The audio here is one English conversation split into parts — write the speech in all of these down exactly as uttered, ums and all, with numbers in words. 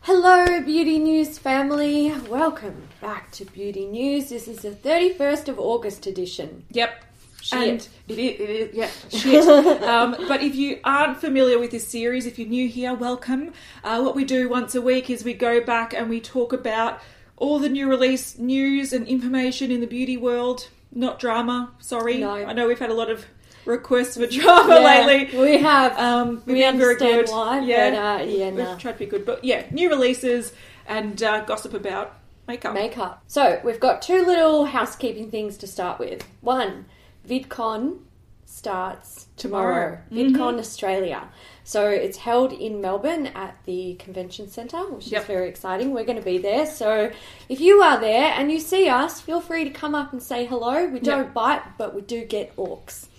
Hello, Beauty News family. Welcome back to Beauty News. This is the thirty-first of August edition. Yep. Shit. And it is, it is yeah, shit. um, but if you aren't familiar with this series, if you're new here, welcome. Uh, what we do once a week is we go back and we talk about all the new release news and information in the beauty world. Not drama, sorry. No. I know we've had a lot of requests for drama Yeah, lately. we have. Um, we we've been very understand good. why, yeah, but uh, yeah, we've no. tried to be good. But yeah, new releases and uh, gossip about makeup. Makeup. So, we've got two little housekeeping things to start with. One, VidCon starts tomorrow. Tomorrow. VidCon Mhm. Australia. So, it's held in Melbourne at the Convention Centre, which Yep. is very exciting. We're going to be there. So, if you are there and you see us, feel free to come up and say hello. We don't Yep. bite, but we do get orcs.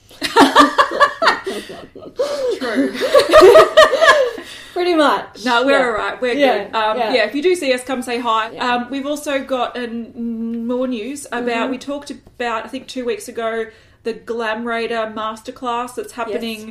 True. Pretty much. No, we're Yeah. all right. We're Yeah, good. Um, yeah. yeah. if you do see us, come say hi. Yeah. Um, we've also got an, more news about, Mm-hmm. we talked about, I think two weeks ago, the Glam Raider Masterclass that's happening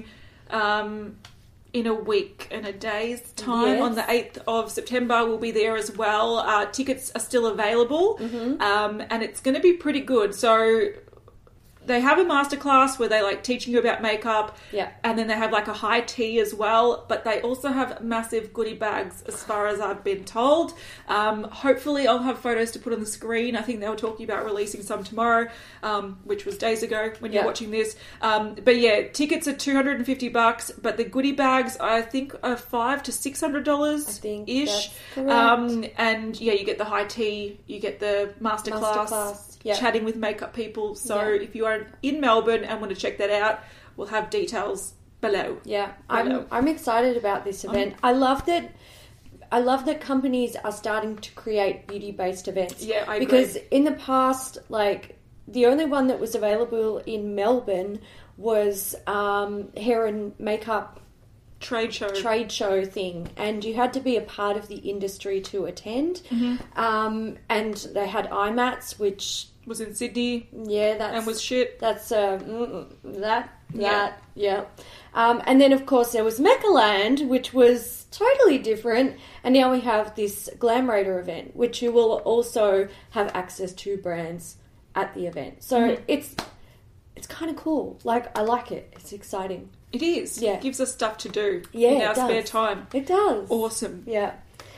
um, in a week and a day's time. Yes. On the eighth of September, we'll be there as well. Uh, tickets are still available, Mm-hmm. um, and it's going to be pretty good. So they have a masterclass where they like teaching you about makeup, Yeah. and then they have like a high tea as well. But they also have massive goodie bags, as far as I've been told. Um, hopefully, I'll have photos to put on the screen. I think they were talking about releasing some tomorrow, um, which was days ago when you're Yeah. watching this. Um, but yeah, tickets are two hundred and fifty bucks, but the goodie bags I think are five to six hundred dollars I think ish. that's correct. Um, and yeah, you get the high tea, you get the masterclass. Masterclass, yeah. Chatting with makeup people. So Yeah. if you are in Melbourne and want to check that out, we'll have details below. Yeah, Hello. I'm I'm excited about this event. I love that. I love that companies are starting to create beauty-based events. Yeah, I agree. because in the past, like the only one that was available in Melbourne was um, hair and makeup Trade show. trade show thing, and you had to be a part of the industry to attend. Mm-hmm. Um, and they had I MATS, which Was in Sydney yeah, that's and was shit. That's uh, mm, that, Yeah. that, yeah. Um, and then, of course, there was Mechaland, which was totally different. And now we have this Glam Raider event, which you will also have access to brands at the event. So Mhm. it's it's kind of cool. Like, I like it. It's exciting. It is. Yeah. It gives us stuff to do Yeah, in it our does. spare time. It does. Awesome. Yeah.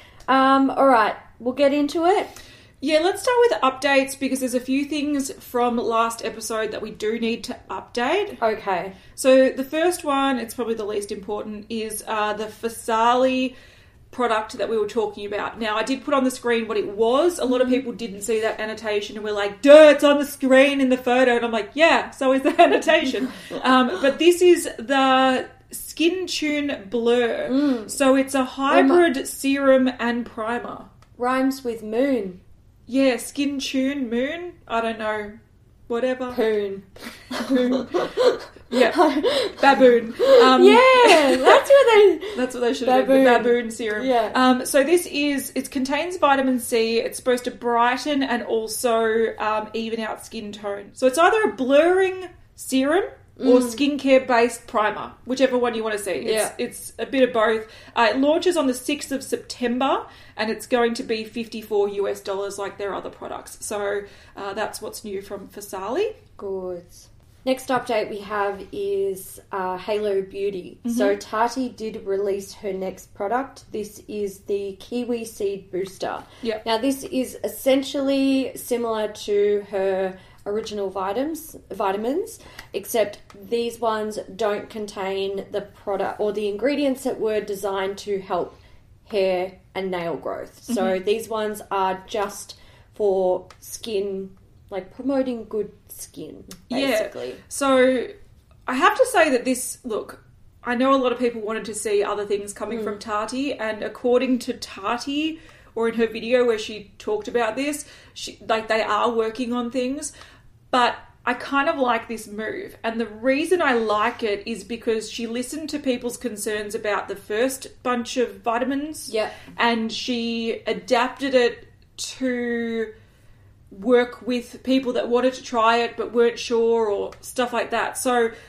Um, all right. We'll get into it. Yeah, let's start with updates because there's a few things from last episode that we do need to update. Okay. So the first one, it's probably the least important, is uh, the Fasali product that we were talking about. Now, I did put on the screen what it was. A lot of people didn't see that annotation and were like, duh, it's on the screen in the photo. And I'm like, yeah, so is the annotation. um, but this is the Skin Tune Blur. Mm. So it's a hybrid serum and primer. Rhymes with moon. Yeah, Skin Tune Moon. I don't know. Whatever. Poon. Yeah. Baboon. Um, Yeah, that's what they... That's what they should have Baboon. done. The baboon serum. Yeah. Um, so this is, it contains vitamin C. It's supposed to brighten and also um, even out skin tone. So it's either a blurring serum or skincare based primer, whichever one you want to see. It's, Yeah. it's a bit of both. Uh, it launches on the sixth of September and it's going to be fifty-four US dollars like their other products. So uh, that's what's new from Fasali. Good. Next update we have is uh, Halo Beauty. So Tati did release her next product. This is the Kiwi Seed Booster. Yeah. Now this is essentially similar to her original vitamins, vitamins, except these ones don't contain the product or the ingredients that were designed to help hair and nail growth. So these ones are just for skin, like promoting good skin, basically. Yeah. So I have to say that this, look, I know a lot of people wanted to see other things coming from Tati, and according to Tati, or in her video where she talked about this, she, like they are working on things, but I kind of like this move. And the reason I like it is because she listened to people's concerns about the first bunch of vitamins, Yeah. and she adapted it to work with people that wanted to try it but weren't sure or stuff like that. So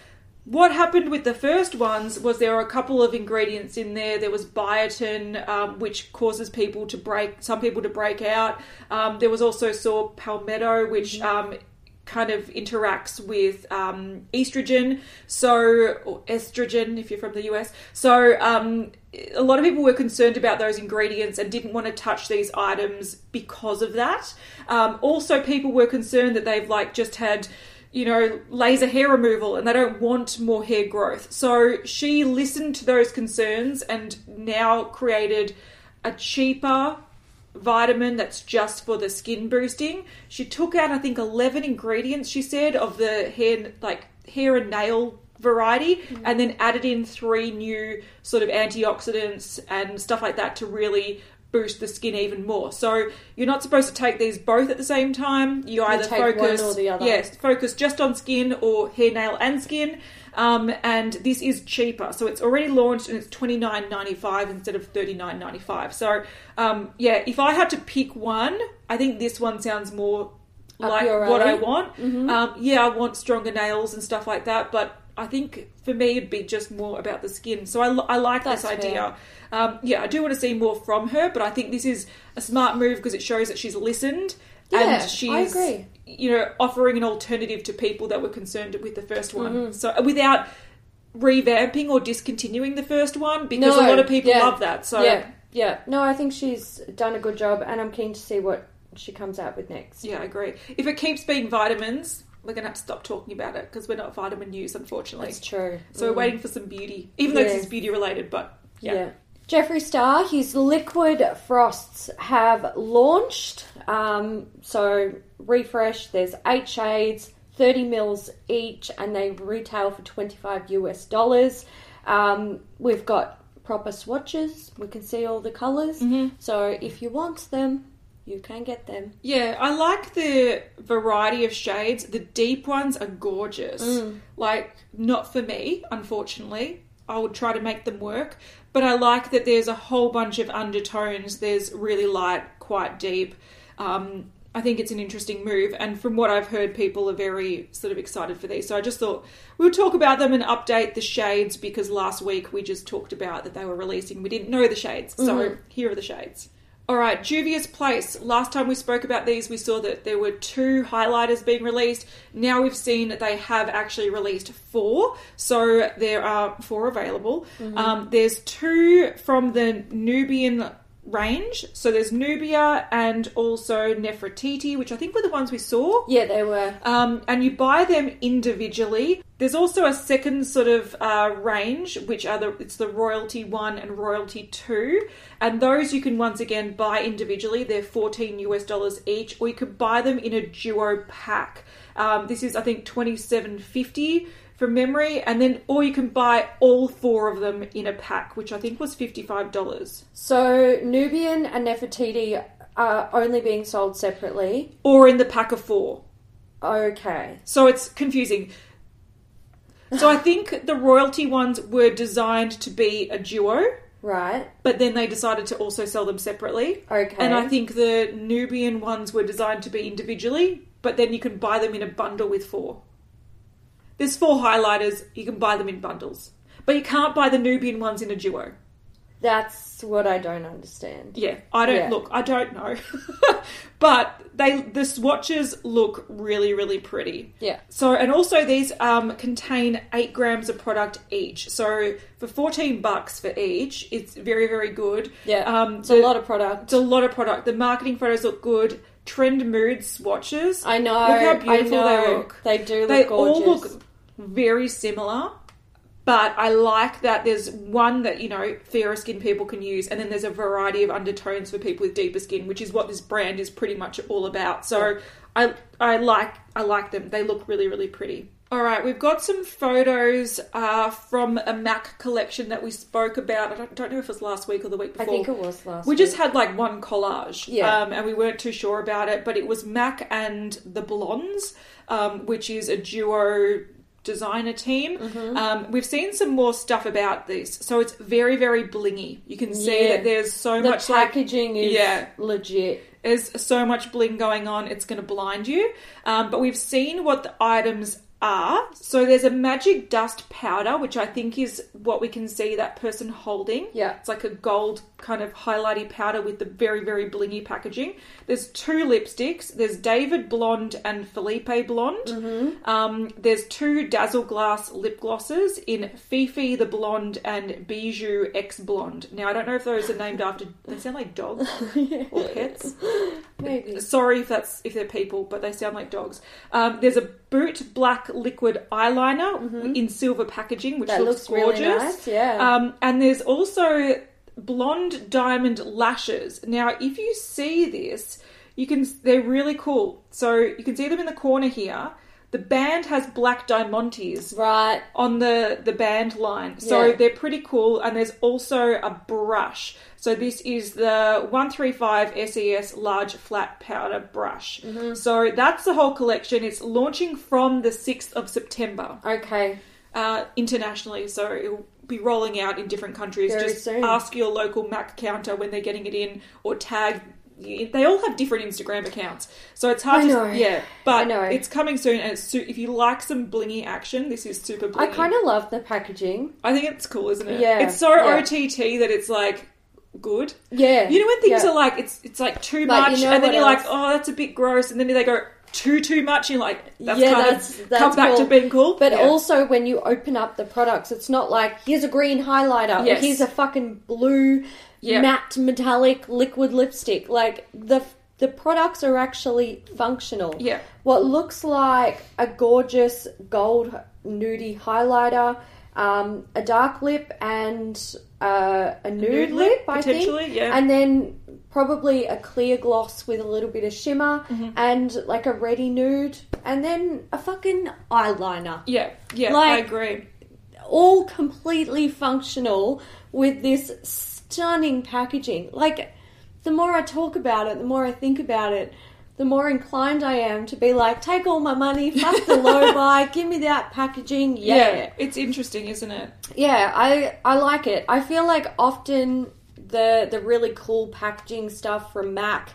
what happened with the first ones was there were a couple of ingredients in there. There was biotin, um, which causes people to break, some people to break out. Um, there was also saw palmetto, which um, kind of interacts with um, estrogen, so or estrogen if you're from the U S. So um, a lot of people were concerned about those ingredients and didn't want to touch these items because of that. Um, also, people were concerned that they've like just had, you know, laser hair removal and they don't want more hair growth. So she listened to those concerns and now created a cheaper vitamin that's just for the skin boosting. She took out, I think, eleven ingredients, she said, of the hair, like hair and nail variety, mm-hmm. and then added in three new sort of antioxidants and stuff like that to really boost the skin even more. So you're not supposed to take these both at the same time. You, you either focus, one or the other. Yes, focus just on skin or hair, nail, and skin. Um, and this is cheaper, so it's already launched and it's twenty-nine ninety-five instead of thirty-nine ninety-five. So um, yeah, if I had to pick one, I think this one sounds more like what I want. Mm-hmm. Um, yeah, I want stronger nails and stuff like that, but I think for me it'd be just more about the skin. So I, I like That's this idea. Um, yeah, I do want to see more from her, but I think this is a smart move because it shows that she's listened. Yeah, and she's, I agree. You know, offering an alternative to people that were concerned with the first one. Mm-hmm. So without revamping or discontinuing the first one, because no, a lot of people yeah, love that. So yeah, yeah. No, I think she's done a good job, and I'm keen to see what she comes out with next. Yeah, I agree. If it keeps being vitamins, we're going to have to stop talking about it because we're not vitamin news, unfortunately. That's true. So mm. we're waiting for some beauty, even yeah. though this is beauty related, but yeah. yeah. Jeffree Star, his liquid frosts have launched. Um, so refresh, there's eight shades, thirty mils each, and they retail for twenty-five US dollars. Um, we've got proper swatches. We can see all the colours. Mm-hmm. So if you want them, you can get them. Yeah, I like the variety of shades. The deep ones are gorgeous. Mm. Like, not for me, unfortunately. I would try to make them work. But I like that there's a whole bunch of undertones. There's really light, quite deep. Um, I think it's an interesting move. And from what I've heard, people are very sort of excited for these. So I just thought we'll talk about them and update the shades because last week we just talked about that they were releasing. We didn't know the shades. So mm-hmm. here are the shades. All right, Juvia's Place. Last time we spoke about these, we saw that there were two highlighters being released. Now we've seen that they have actually released four. So there are four available. Mm-hmm. Um, there's two from the Nubian range. So there's Nubia and also Nefertiti, which I think were the ones we saw. Yeah, they were. Um, and you buy them individually. There's also a second sort of uh, range, which are the it's the Royalty one and Royalty two, and those you can once again buy individually. They're fourteen US dollars each, or you could buy them in a duo pack. Um, this is I think twenty-seven fifty from memory, and then or you can buy all four of them in a pack, which I think was fifty-five dollars. So Nubian and Nefertiti are only being sold separately, or in the pack of four. Okay, so it's confusing. So I think the Royalty ones were designed to be a duo. Right. But then they decided to also sell them separately. Okay. And I think the Nubian ones were designed to be individually, but then you can buy them in a bundle with four. There's four highlighters, you can buy them in bundles. But you can't buy the Nubian ones in a duo. That's what I don't understand. Yeah, I don't, yeah. look, I don't know. But they the swatches look really, really pretty. Yeah. So, and also these um, contain eight grams of product each. So for fourteen bucks for each, it's very, very good. Yeah, um, it's the, a lot of product. It's a lot of product. The marketing photos look good. Trend mood swatches. I know. Look how beautiful I know. they look. They do look they gorgeous. They all look very similar. But I like that there's one that, you know, fairer skin people can use, and then there's a variety of undertones for people with deeper skin, which is what this brand is pretty much all about. So yeah. I I like I like them. They look really, really pretty. All right, we've got some photos uh, from a MAC collection that we spoke about. I don't, don't know if it was last week or the week before. I think it was last we week. We just had like one collage, yeah. um, and we weren't too sure about it, but it was MAC and the Blondes, um, which is a duo designer team. Mm-hmm. Um, we've seen some more stuff about this, so it's very, very blingy. You can see yeah. that there's so the much packaging like, is yeah. legit. There's so much bling going on, it's going to blind you. Um, but we've seen what the items are, so there's a magic dust powder, which I think is what we can see that person holding. Yeah. It's like a gold kind of highlighty powder with the very, very blingy packaging. There's two lipsticks. There's David Blonde and Felipe Blonde. Mm-hmm. Um, there's two Dazzle Glass lip glosses in Fifi the Blonde and Bijou X Blonde. Now, I don't know if those are named after... They sound like dogs Yeah. or pets. Maybe. Sorry if that's if they're people, but they sound like dogs. Um, there's a Boot Black liquid eyeliner Mm-hmm. in silver packaging, which That looks, looks gorgeous. really nice, yeah. Um, and there's also blonde diamond lashes. Now, if you see this, you can they're really cool. So you can see them in the corner here. The band has black diamantes Right. on the, the band line. So Yeah. they're pretty cool. And there's also a brush. So this is the one thirty-five S E S large flat powder brush. Mm-hmm. So that's the whole collection. It's launching from the sixth of September Okay. uh, internationally. So it'll be rolling out in different countries. Very Just soon. ask your local Mac counter when they're getting it in, or tag. They all have different Instagram accounts, so it's hard I to know. yeah. But I know. it's coming soon, and it's su- if you like some blingy action, this is super blingy. I kind of love the packaging. I think it's cool, isn't it? Yeah, It's so yeah. O T T that it's like good. Yeah. You know when things yeah. are like it's it's like too Like, much, you know and then what you're like, else? oh, that's a bit gross, and then they go too too much, and you're like, that's Yeah, kind that's- of that's come back cool. to being cool. But Yeah. also, when you open up the products, it's not like, here's a green highlighter, Yes. or here's a fucking blue Yeah. matte metallic liquid lipstick. Like, the the products are actually functional. Yeah. What looks like a gorgeous gold nudie highlighter, um, a dark lip, and uh, a nude, nude lip, lip, I potentially, think. yeah. And then probably a clear gloss with a little bit of shimmer, Mm-hmm. and like a ready nude, and then a fucking eyeliner. yeah, yeah, Like- I agree. All completely functional with this stunning packaging. Like, the more I talk about it, the more I think about it, the more inclined I am to be like, take all my money, fuck the low buy, give me that packaging, yeah. It's interesting, isn't it? Yeah, I I like it. I feel like often the the really cool packaging stuff from MAC,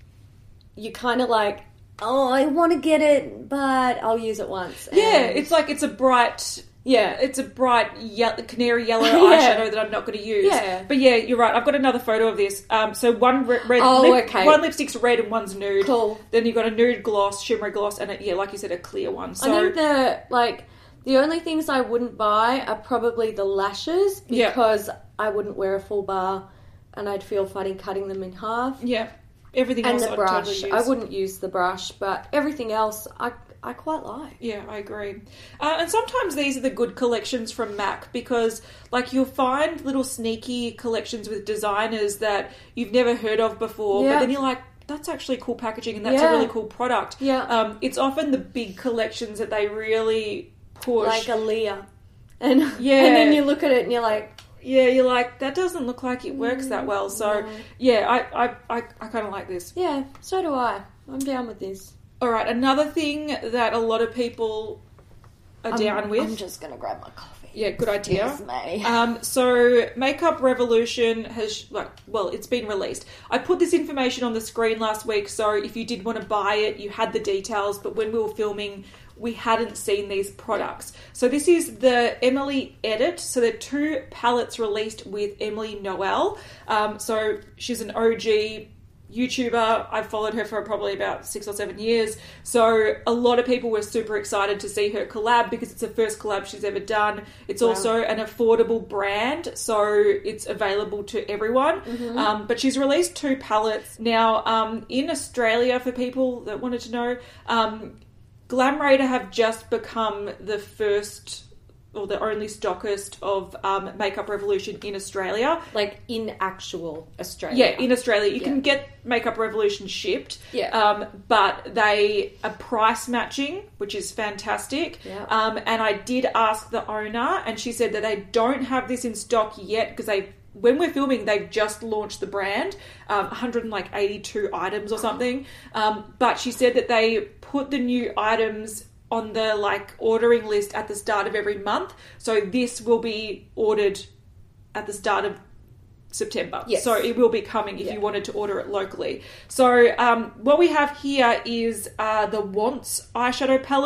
you kind of like, oh, I want to get it, but I'll use it once. Yeah, And- it's like it's a bright, yeah, it's a bright ye- canary yellow Yeah. eyeshadow that I'm not going to use. Yeah. But yeah, you're right. I've got another photo of this. Um, so one re- red, Oh, lip, okay. one lipstick's red and one's nude. Cool. Then you've got a nude gloss, shimmery gloss, and a, yeah, like you said, a clear one. So I think the like the only things I wouldn't buy are probably the lashes Yeah. because I wouldn't wear a full bar and I'd feel funny cutting them in half. yeah, everything And else the I'd brush, totally use. I wouldn't use the brush, but everything else I I quite like. Yeah, I agree. Uh, and sometimes these are the good collections from MAC because, like, you'll find little sneaky collections with designers that you've never heard of before, Yeah. but then you're like, that's actually cool packaging and that's Yeah. a really cool product. Yeah. Um, it's often the big collections that they really push. Like a Leah. And Yeah. and then you look at it and you're like, yeah, you're like, that doesn't look like it works that well. So, no. yeah, I, I, I, I kind of like this. yeah, so do I. I'm down with this. All right, another thing that a lot of people are I'm, down with. I'm just gonna grab my coffee. Yeah, good idea. Yes, mate. Um, so, Makeup Revolution has, like, well, it's been released. I put this information on the screen last week, so if you did want to buy it, you had the details, but when we were filming, we hadn't seen these products. So this is the Emily Edit. So there are two palettes released with Emily Noel. Um, so she's an O G YouTuber. I've followed her for probably about six or seven years. So a lot of people were super excited to see her collab because it's the first collab she's ever done. It's Wow. also an affordable brand, so it's available to everyone. Mm-hmm. Um, but she's released two palettes. Now, um, in Australia, for people that wanted to know, um, Glam Raider have just become the first or the only stockist of um, Makeup Revolution in Australia. Like in actual Australia. Yeah, in Australia. You Yeah. can get Makeup Revolution shipped. Yeah. Um, but they are price matching, which is fantastic. Yeah. Um, and I did ask the owner, and she said that they don't have this in stock yet because they, when we're filming, they've just launched the brand, um, one hundred eighty-two items or something. Um, but she said that they put the new items on the like ordering list at the start of every month. So this will be ordered at the start of September. Yes. So it will be coming if Yeah. you wanted to order it locally. So um, what we have here is uh, the Wants eyeshadow palette.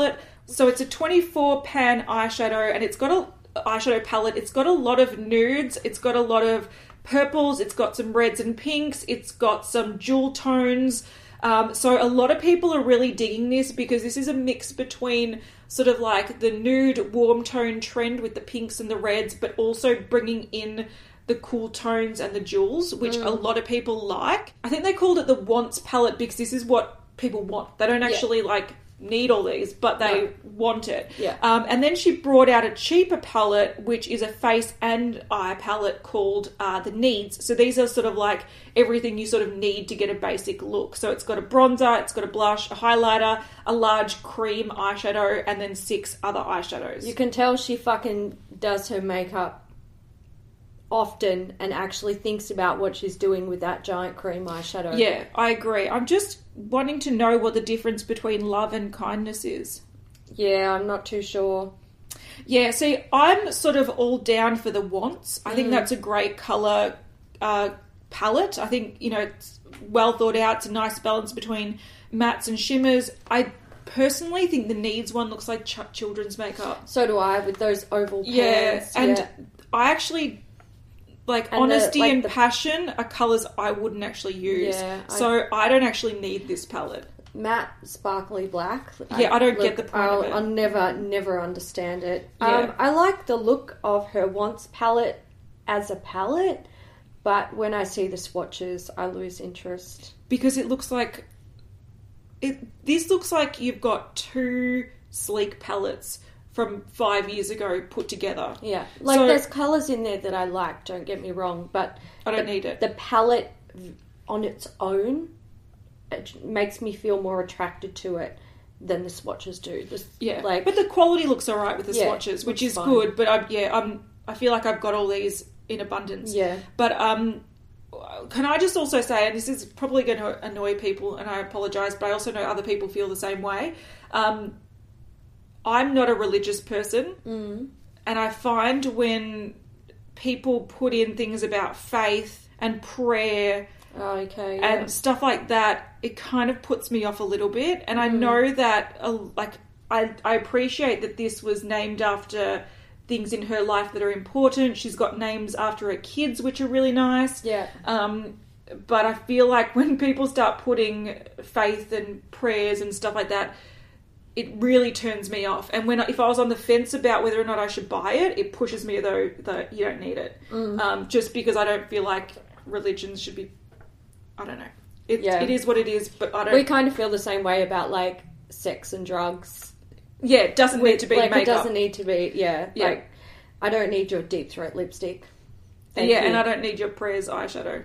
So it's a twenty-four pan eyeshadow, and it's got a eyeshadow palette. It's got a lot of nudes. It's got a lot of purples. It's got some reds and pinks. It's got some jewel tones. Um, so a lot of people are really digging this because this is a mix between sort of like the nude warm tone trend with the pinks and the reds, but also bringing in the cool tones and the jewels, which mm. a lot of people like. I think they called it the wants palette because this is what people want. They don't actually yeah. like need all these, but they no. want it. Yeah. Um, and then she brought out a cheaper palette, which is a face and eye palette called uh, the Needs. So these are sort of like everything you sort of need to get a basic look. So it's got a bronzer, it's got a blush, a highlighter, a large cream eyeshadow, and then six other eyeshadows. You can tell she fucking does her makeup often and actually thinks about what she's doing with that giant cream eyeshadow. Yeah, I agree. I'm just wanting to know what the difference between love and kindness is. Yeah, I'm not too sure. Yeah, see, I'm sort of all down for the wants. I mm. think that's a great colour uh, palette. I think, you know, it's well thought out. It's a nice balance between mattes and shimmers. I personally think the Needs one looks like ch- children's makeup. So do I, with those oval pants. Yeah, and yeah. I actually... Like, and honesty the, like and the, passion are colours I wouldn't actually use. Yeah, so I, I don't actually need this palette. Matte, sparkly black. Yeah, I, I don't look, get the point I'll, of it. I'll never, never understand it. Yeah. Um, I like the look of her Wants palette as a palette, but when I see the swatches, I lose interest. Because it looks like... it. This looks like you've got two sleek palettes from five years ago put together. Yeah. Like, so, there's colours in there that I like, don't get me wrong, but... I don't the, need it. The palette on its own, it makes me feel more attracted to it than the swatches do. The, yeah. Like, but the quality looks alright with the yeah, swatches, which is fine. Good, but I'm, yeah, I'm, I feel like I've got all these in abundance. Yeah. But, um... can I just also say, and this is probably going to annoy people, and I apologise, but I also know other people feel the same way. Um... I'm not a religious person, mm. and I find when people put in things about faith and prayer oh, okay, and yeah. stuff like that, it kind of puts me off a little bit. And I mm. know that, uh, like, I, I appreciate that this was named after things in her life that are important. She's got names after her kids, which are really nice. Yeah. Um, but I feel like when people start putting faith and prayers and stuff like that, it really turns me off. And when if I was on the fence about whether or not I should buy it, it pushes me though that you don't need it. Mm. Um, just because I don't feel like religions should be... I don't know. It, yeah. it is what it is, but I don't... We kind of feel the same way about, like, sex and drugs. Yeah, it doesn't We, need to be like, makeup. It doesn't need to be, yeah. yeah. Like, I don't need your deep throat lipstick. Thank yeah, you. and I don't need your prayers eyeshadow.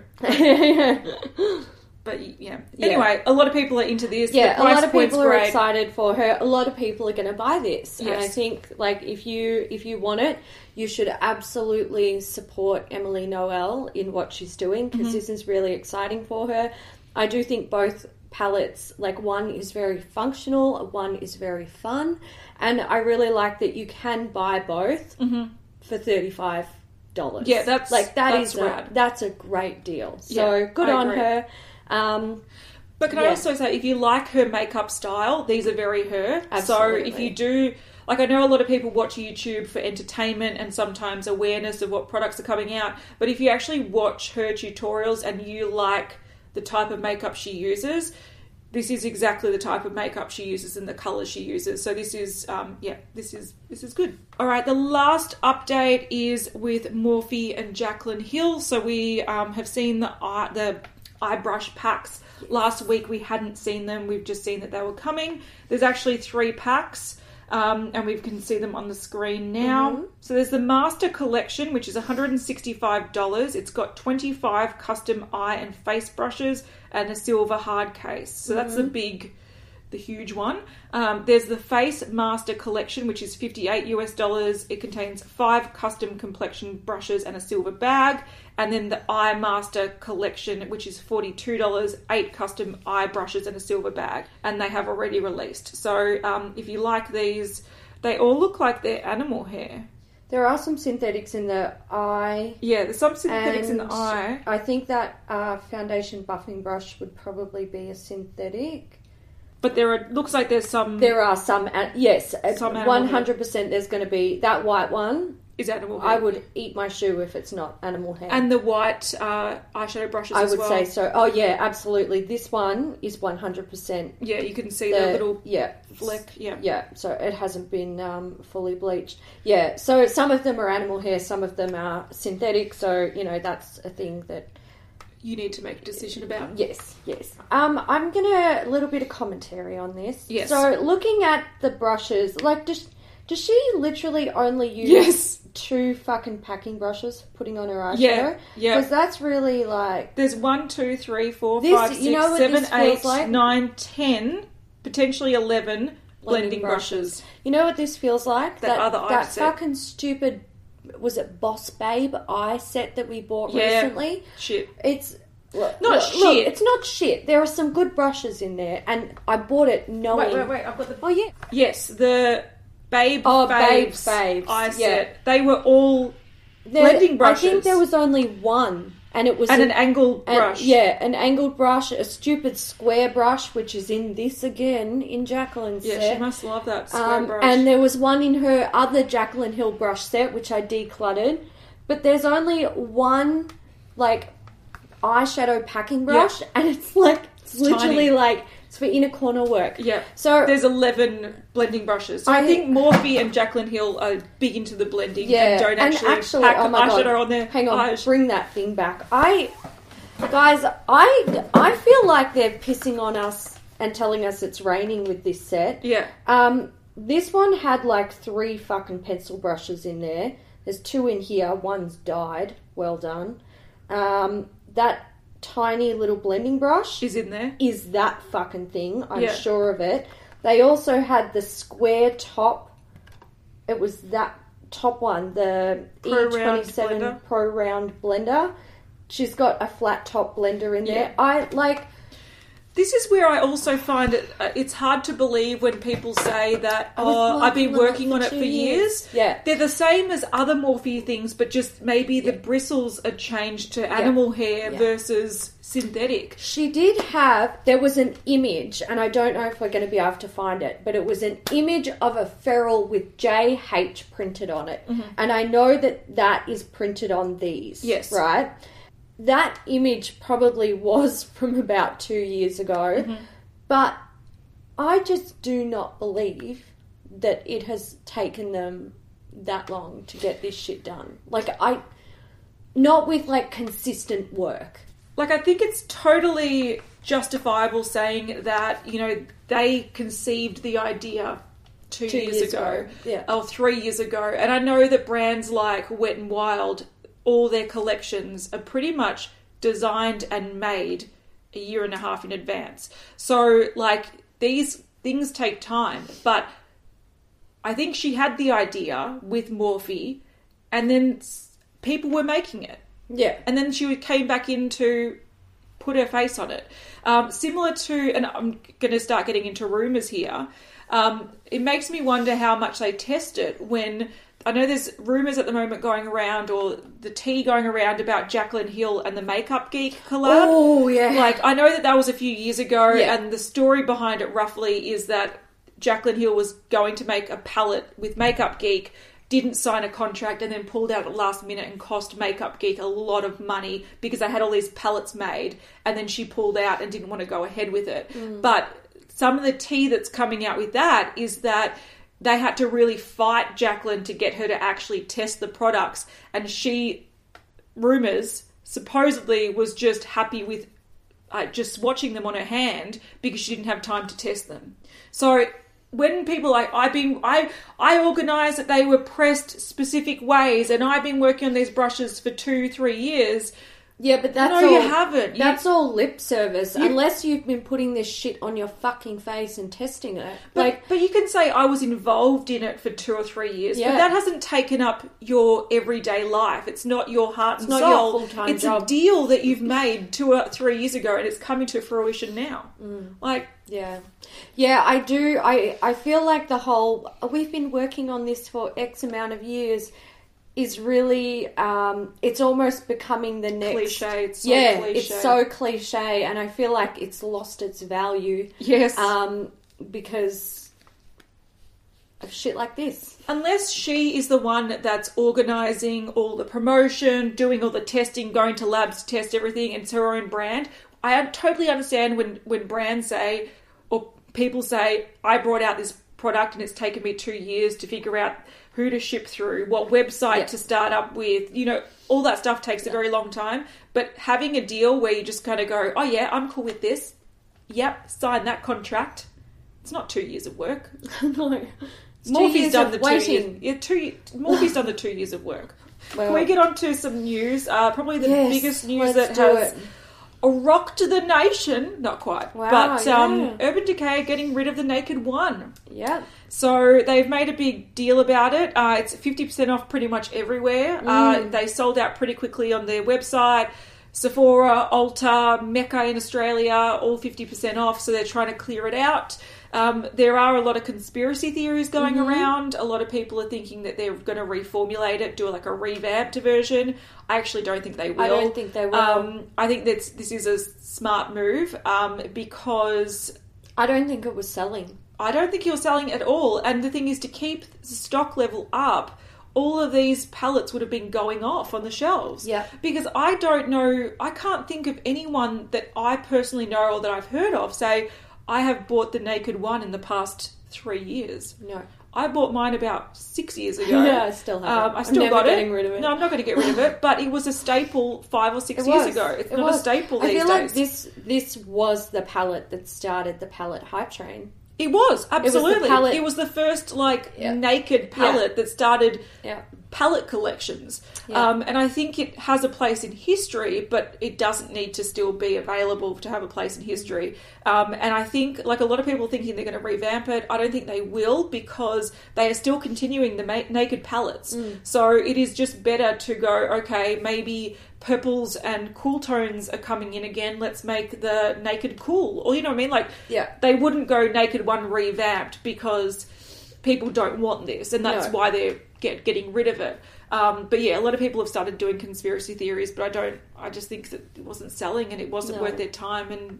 But, yeah. yeah. Anyway, a lot of people are into this. Yeah, a lot of people are great. excited for her. A lot of people are going to buy this. Yes. And I think, like, if you if you want it, you should absolutely support Emily Noel in what she's doing, because mm-hmm. this is really exciting for her. I do think both palettes, like, one is very functional, one is very fun. And I really like that you can buy both mm-hmm. for thirty-five dollars. Yeah, that's like that that's is rad. a, that's a great deal. So yeah, good I on agree. her. Um, but can yeah. I also say, if you like her makeup style, these are very her. Absolutely. So if you do, like, I know a lot of people watch YouTube for entertainment and sometimes awareness of what products are coming out, but if you actually watch her tutorials and you like the type of makeup she uses, this is exactly the type of makeup she uses and the colours she uses. So this is, um, yeah, this is this is good. All right, the last update is with Morphe and Jaclyn Hill. So we um, have seen the eye, the eye brush packs. Last week we hadn't seen them. We've just seen that they were coming. There's actually three packs. Um, and we can see them on the screen now. Mm-hmm. So there's the Master Collection, which is one hundred sixty-five dollars. It's got twenty-five custom eye and face brushes and a silver hard case. So that's mm-hmm. the big, the huge one. Um, there's the Face Master Collection, which is fifty-eight US dollars. It contains five custom complexion brushes and a silver bag. And then the Eye Master Collection, which is forty-two dollars, eight custom eye brushes and a silver bag. And they have already released. So um, if you like these, they all look like they're animal hair. There are some synthetics in the eye. Yeah, there's some synthetics in the eye. I think that uh, foundation buffing brush would probably be a synthetic. But there are looks like there's some. There are some, yes, Some animal one hundred percent. There's going to be that white one. Is animal hair. I would eat my shoe if it's not animal hair. And the white uh, eyeshadow brushes I as would well. say so. Oh yeah, absolutely. This one is one hundred percent. Yeah, you can see the, the little yeah fleck. Yeah, yeah. So it hasn't been um, fully bleached. Yeah. So some of them are animal hair, some of them are synthetic. So you know that's a thing that you need to make a decision about. Yes, yes. Um, I'm gonna a little bit of commentary on this. Yes. So looking at the brushes, like does does she literally only use Yes. two fucking packing brushes putting on her eyeshadow? Yeah, yeah. Because that's really like There's one, two, three, four, This- five, you six, know what seven, this feels eight, like? nine, ten, potentially eleven blending, brushes. You know what this feels like? That other eye that set. fucking stupid was it Boss Babe eye set that we bought Yeah. recently? Shit. It's look, Not look, shit. Look, it's not shit. There are some good brushes in there, and I bought it knowing. Wait, wait, wait. I've got the. Oh yeah. Yes, the Babe Oh, Babes, Babe Babes, eye yeah. set. They were all There- blending brushes. I think there was only one, and it was and a- an angled and- brush. yeah, an angled brush, a stupid square brush, which is in this again in Jacqueline's Yeah, set. she must love that square Um, brush. and there was one in her other Jacqueline Hill brush set, which I decluttered. But there's only one, like, eyeshadow packing brush, and it's like, it's, It's literally tiny. like, it's for inner corner work. Yeah. So, There's eleven blending brushes. So I, I- think Morphe and Jacqueline Hill are big into the blending yeah, and don't actually, pack oh my eyeshadow God, on their hang on, eyes. bring that thing back. I, guys, I, I feel like they're pissing on us and telling us it's raining with this set. Yeah. Um, this one had like three fucking pencil brushes in there. There's two in here. One's died. Well done. Um, that tiny little blending brush Is in there. is that fucking thing. I'm Yeah. sure of it. They also had the square top. It was that top one, the Pro E Round twenty-seven blender. Pro Round blender. She's got a flat top blender in there. Yeah. I like... This is where I also find it. Uh, it's hard to believe when people say that. I was Oh, I've been working working on on it it for for two years. years. Yeah. They're the same as other Morphe things, but just maybe the bristles are changed to animal hair Yeah. versus synthetic. She did have, there was an image, and I don't know if we're going to be able to find it, but it was an image of a feral with J H printed on it. Mm-hmm. And I know that that is printed on these. Yes. Right? That image probably was from about two years ago, Mm-hmm. but I just do not believe that it has taken them that long to get this shit done. Like, I, not with like consistent work. Like, I think it's totally justifiable saying that, you know, they conceived the idea two, Two years, years ago, ago, yeah. or three years ago. And I know that brands like Wet n Wild, all their collections are pretty much designed and made a year and a half in advance. So, like, these things take time. But I think she had the idea with Morphe, and then s- people were making it. Yeah. And then she came back in to put her face on it. Um, similar to, and I'm going to start getting into rumours here, um, it makes me wonder how much they test it when, I know there's rumours at the moment going around, or the tea going around about Jacqueline Hill and the Makeup Geek collab. Oh, yeah. Like, I know that that was a few years ago, Yeah. and the story behind it roughly is that Jacqueline Hill was going to make a palette with Makeup Geek, didn't sign a contract, and then pulled out at the last minute and cost Makeup Geek a lot of money because they had all these palettes made, and then she pulled out and didn't want to go ahead with it. Mm. But some of the tea that's coming out with that is that they had to really fight Jacqueline to get her to actually test the products, and she, rumours, supposedly was just happy with uh, just watching them on her hand because she didn't have time to test them. So when people like, I've been, I, I organised that they were pressed specific ways, and I've been working on these brushes for two, three years. Yeah, but that's No, all, you haven't. You- That's all lip service, You- unless you've been putting this shit on your fucking face and testing it. But, Like, but you can say I was involved in it for two or three years, Yeah. but that hasn't taken up your everyday life. It's not your heart and not your soul. full-time It's job. a deal that you've made two or three years ago, and it's coming to fruition now. Mm. Like, yeah, yeah, I do. I I feel like the whole we've been working on this for X amount of years. is really, um, it's almost becoming the next... Cliche. It's so yeah, cliche. it's so cliche, and I feel like it's lost its value. Yes. Um, because of shit like this. Unless she is the one that's organising all the promotion, doing all the testing, going to labs to test everything, and it's her own brand. I totally understand when, when brands say, or people say, I brought out this product and it's taken me two years to figure out who to ship through, what website Yep. to start up with, you know, all that stuff takes yep. a very long time. But having a deal where you just kind of go, oh yeah, I'm cool with this. Yep, sign that contract. It's not two years of work. No. It's Morphe's done the waiting. two years. Yeah, two. Morphe's done the two years of work. Well, Can we get on to some news? Uh, probably the yes, biggest news let's that do has it. rocked the nation. Not quite, Wow, but um, yeah. Urban Decay are getting rid of the Naked One. Yeah. So they've made a big deal about it. Uh, it's fifty percent off pretty much everywhere. Mm. Uh, they sold out pretty quickly on their website. Sephora, Ulta, Mecca in Australia, all fifty percent off, so they're trying to clear it out. Um, there are a lot of conspiracy theories going Mm-hmm. around. A lot of people are thinking that they're going to reformulate it, do like a revamped version. I actually don't think they will. I don't think they will. Um, I think that this is a smart move um, because I don't think it was selling. I don't think you're selling at all. And the thing is, to keep the stock level up, all of these pallets would have been going off on the shelves. Yeah. Because I don't know, I can't think of anyone that I personally know or that I've heard of say, I have bought the Naked One in the past three years. No. I bought mine about six years ago. Yeah, I still have um, it. I still I'm never got getting it. rid of it. No, I'm not going to get rid of it. But it was a staple five or six It years was. ago. It's It not was. a staple I these feel days. like this this was the palette that started the palette hype train. It was, absolutely. It was the, palette- it was the first, like, Yeah. naked palette that started Yeah. palette collections. Yeah. Um, and I think it has a place in history, but it doesn't need to still be available to have a place in history. Um, and I think, like, a lot of people thinking they're going to revamp it. I don't think they will, because they are still continuing the ma- naked palettes. Mm. So it is just better to go, okay, maybe purples and cool tones are coming in again. Let's make the naked cool. Or, you know what I mean? Like, Yeah. they wouldn't go Naked One revamped because people don't want this, and that's No. why they're get, getting rid of it. Um, but yeah, a lot of people have started doing conspiracy theories, but I don't. I just think that it wasn't selling and it wasn't No. worth their time, and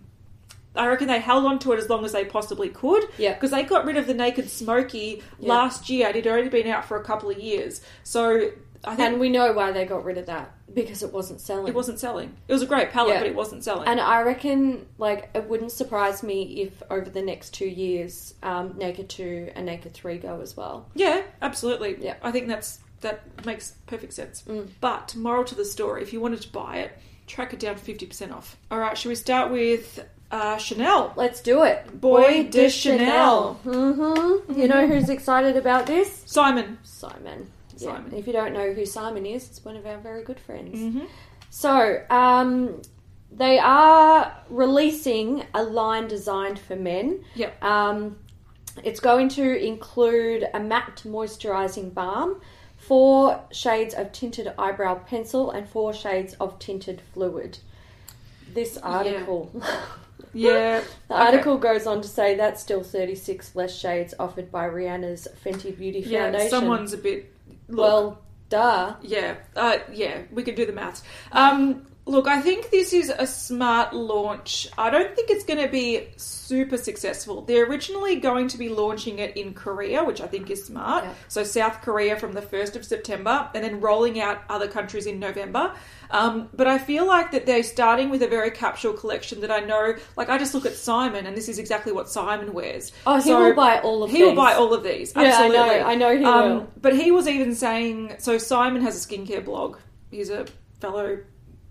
I reckon they held on to it as long as they possibly could. Yeah. Because they got rid of the Naked Smoky Yeah. last year, and it had already been out for a couple of years. So I think And we know why they got rid of that. Because it wasn't selling. it wasn't selling. It was a great palette, Yeah. but it wasn't selling. And I reckon, like, it wouldn't surprise me if over the next two years, um, Naked two and Naked three go as well. Yeah, absolutely. Yeah. I think that's that makes perfect sense. Mm. But moral to the story, if you wanted to buy it, track it down for fifty percent off. All right, should we start with uh, Chanel? Let's do it. Boy de Chanel. Mm-hmm. You know who's excited about this? Simon. Simon. Yeah. Simon. If you don't know who Simon is, it's one of our very good friends. Mm-hmm. So, um, they are releasing a line designed for men. Yep. Um, it's going to include a matte moisturising balm, four shades of tinted eyebrow pencil, and four shades of tinted fluid. This article... Yeah. The Okay. article goes on to say that's still thirty-six less shades offered by Rihanna's Fenty Beauty Yeah, Foundation. someone's a bit... Look, Well, duh. yeah, uh, yeah, we can do the maths. Um, look, I think this is a smart launch. I don't think it's going to be super successful. They're originally going to be launching it in Korea, which I think is smart. Yeah. So South Korea from the first of September, and then rolling out other countries in November. Um, but I feel like that they're starting with a very capsule collection that I know, like I just look at Simon, and this is exactly what Simon wears. Oh, he So will buy all of He these. will buy all of these. Yeah, I Absolutely. know. I know he will. But he was even saying, so Simon has a skincare blog. He's a fellow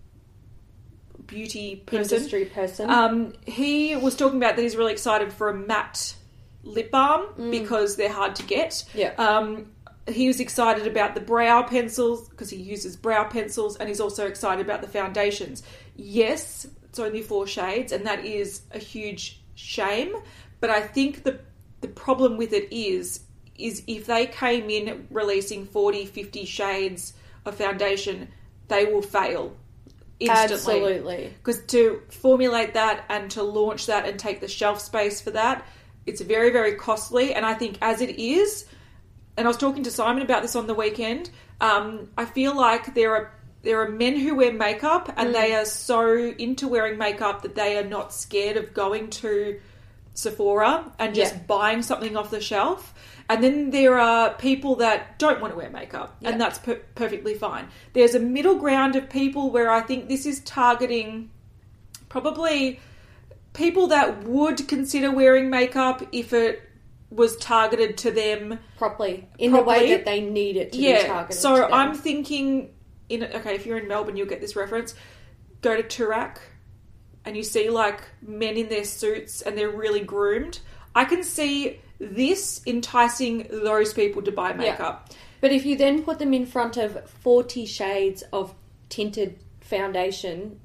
beauty person. Industry person. Um, he was talking about that he's really excited for a matte lip balm because they're hard to get. Yeah. Um, he was excited about the brow pencils because he uses brow pencils, and he's also excited about the foundations. Yes, it's only four shades, and that is a huge shame. But I think the the problem with it is is if they came in releasing forty, fifty shades of foundation, they will fail instantly. Absolutely. Because to formulate that and to launch that and take the shelf space for that, it's very, very costly. And I think as it is, and I was talking to Simon about this on the weekend, Um, I feel like there are there are men who wear makeup and mm. they are so into wearing makeup that they are not scared of going to Sephora and just yeah. buying something off the shelf. And then there are people that don't want to wear makeup, yep. and that's per- perfectly fine. There's a middle ground of people where I think this is targeting probably people that would consider wearing makeup if it was targeted to them properly, in properly. the way that they need it to yeah. be targeted so to them. I'm thinking, in okay, if you're in Melbourne, you'll get this reference. Go to Turak, and you see like men in their suits, and they're really groomed. I can see this enticing those people to buy makeup. Yeah. But if you then put them in front of forty shades of tinted foundation,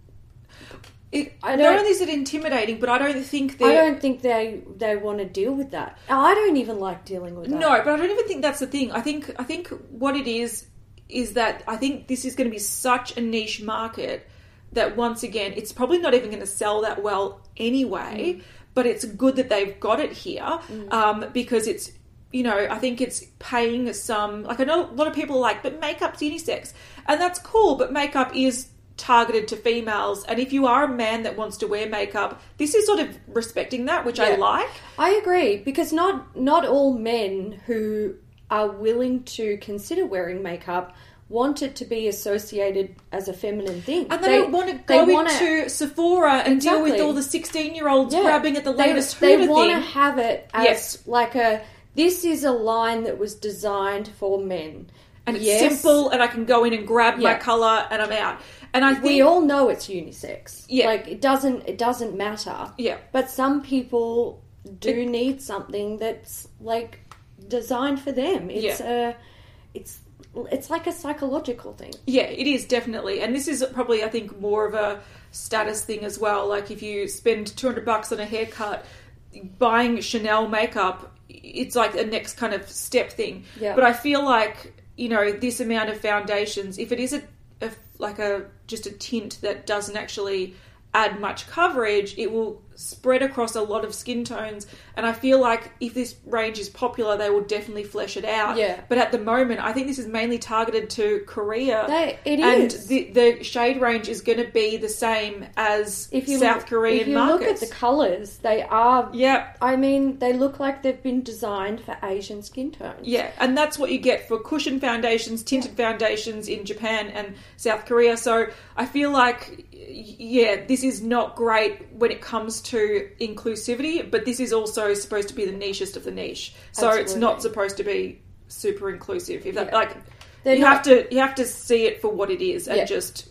it, I don't, not only is it intimidating, but I don't think they. I don't think they they want to deal with that. I don't even like dealing with that. No, but I don't even think that's the thing. I think I think what it is is that I think this is going to be such a niche market that once again, it's probably not even going to sell that well anyway. Mm. But it's good that they've got it here mm. um, because it's, you know, I think it's paying some, like I know a lot of people are like, but makeup's unisex. And that's cool, but makeup is targeted to females. And if you are a man that wants to wear makeup, this is sort of respecting that, which yeah. I like. I agree, because not not all men who are willing to consider wearing makeup want it to be associated as a feminine thing. And they, they don't want to go wanna, into Sephora and exactly. deal with all the sixteen-year-olds yeah. grabbing at the latest they, Huda They want to thing. have it as yes. like a, this is a line that was designed for men. And it's yes. simple, and I can go in and grab yeah. my colour and I'm out. And I think... We all know it's unisex. Yeah. Like, it doesn't, it doesn't matter. Yeah. But some people do it, need something that's, like, designed for them. It's yeah. a... It's... It's like a psychological thing. Yeah, it is, definitely. And this is probably, I think, more of a status thing as well. Like, if you spend two hundred bucks on a haircut, buying Chanel makeup, it's like a next kind of step thing. Yeah. But I feel like, you know, this amount of foundations, if it is a, a like a just a tint that doesn't actually add much coverage, it will spread across a lot of skin tones. And I feel like if this range is popular, they will definitely flesh it out. Yeah. But at the moment, I think this is mainly targeted to Korea. They, it and is. the, the shade range is going to be the same as if you South look, Korean if you markets. look at the colours, they are... Yeah. I mean, they look like they've been designed for Asian skin tones. Yeah, and that's what you get for cushion foundations, tinted yeah. foundations in Japan and South Korea. So I feel like, yeah, this is not great when it comes to inclusivity, but this is also supposed to be the nichest of the niche. So Absolutely. It's not supposed to be super inclusive. If that, yeah. like They're you not... have to you have to see it for what it is and yeah. just.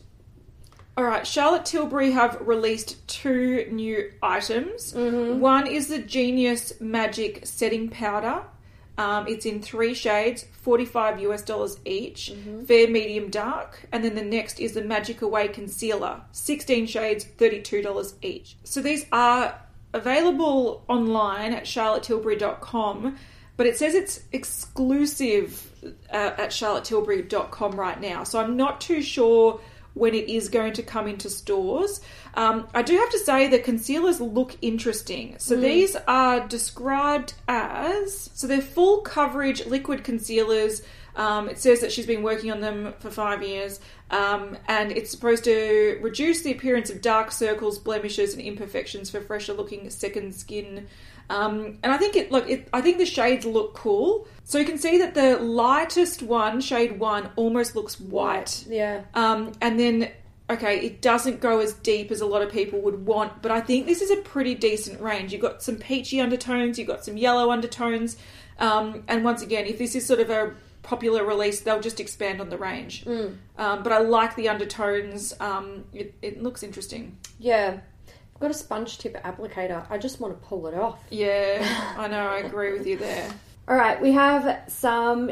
All right, Charlotte Tilbury have released two new items. Mm-hmm. One is the Genius Magic Setting Powder. Um, it's in three shades, forty-five US dollars each, mm-hmm. fair, medium, dark. And then the next is the Magic Away Concealer, sixteen shades, thirty-two dollars each. So these are available online at charlotte tilbury dot com, but it says it's exclusive uh, at charlotte tilbury dot com right now. So I'm not too sure when it is going to come into stores. Um, I do have to say the concealers look interesting. So mm. these are described as... So they're full coverage liquid concealers. Um, it says that she's been working on them for five years. Um, and it's supposed to reduce the appearance of dark circles, blemishes and imperfections for fresher looking second skin. Um, and I think it look. It, I think the shades look cool. So you can see that the lightest one, shade one, almost looks white. Yeah. Um, and then, okay, it doesn't go as deep as a lot of people would want, but I think this is a pretty decent range. You've got some peachy undertones, you've got some yellow undertones, um, and once again, if this is sort of a popular release, they'll just expand on the range. Mm. Um, but I like the undertones. Um, it, it looks interesting. Yeah. Got a sponge tip applicator. I just want to pull it off. Yeah, I know. I agree with you there. All right, we have some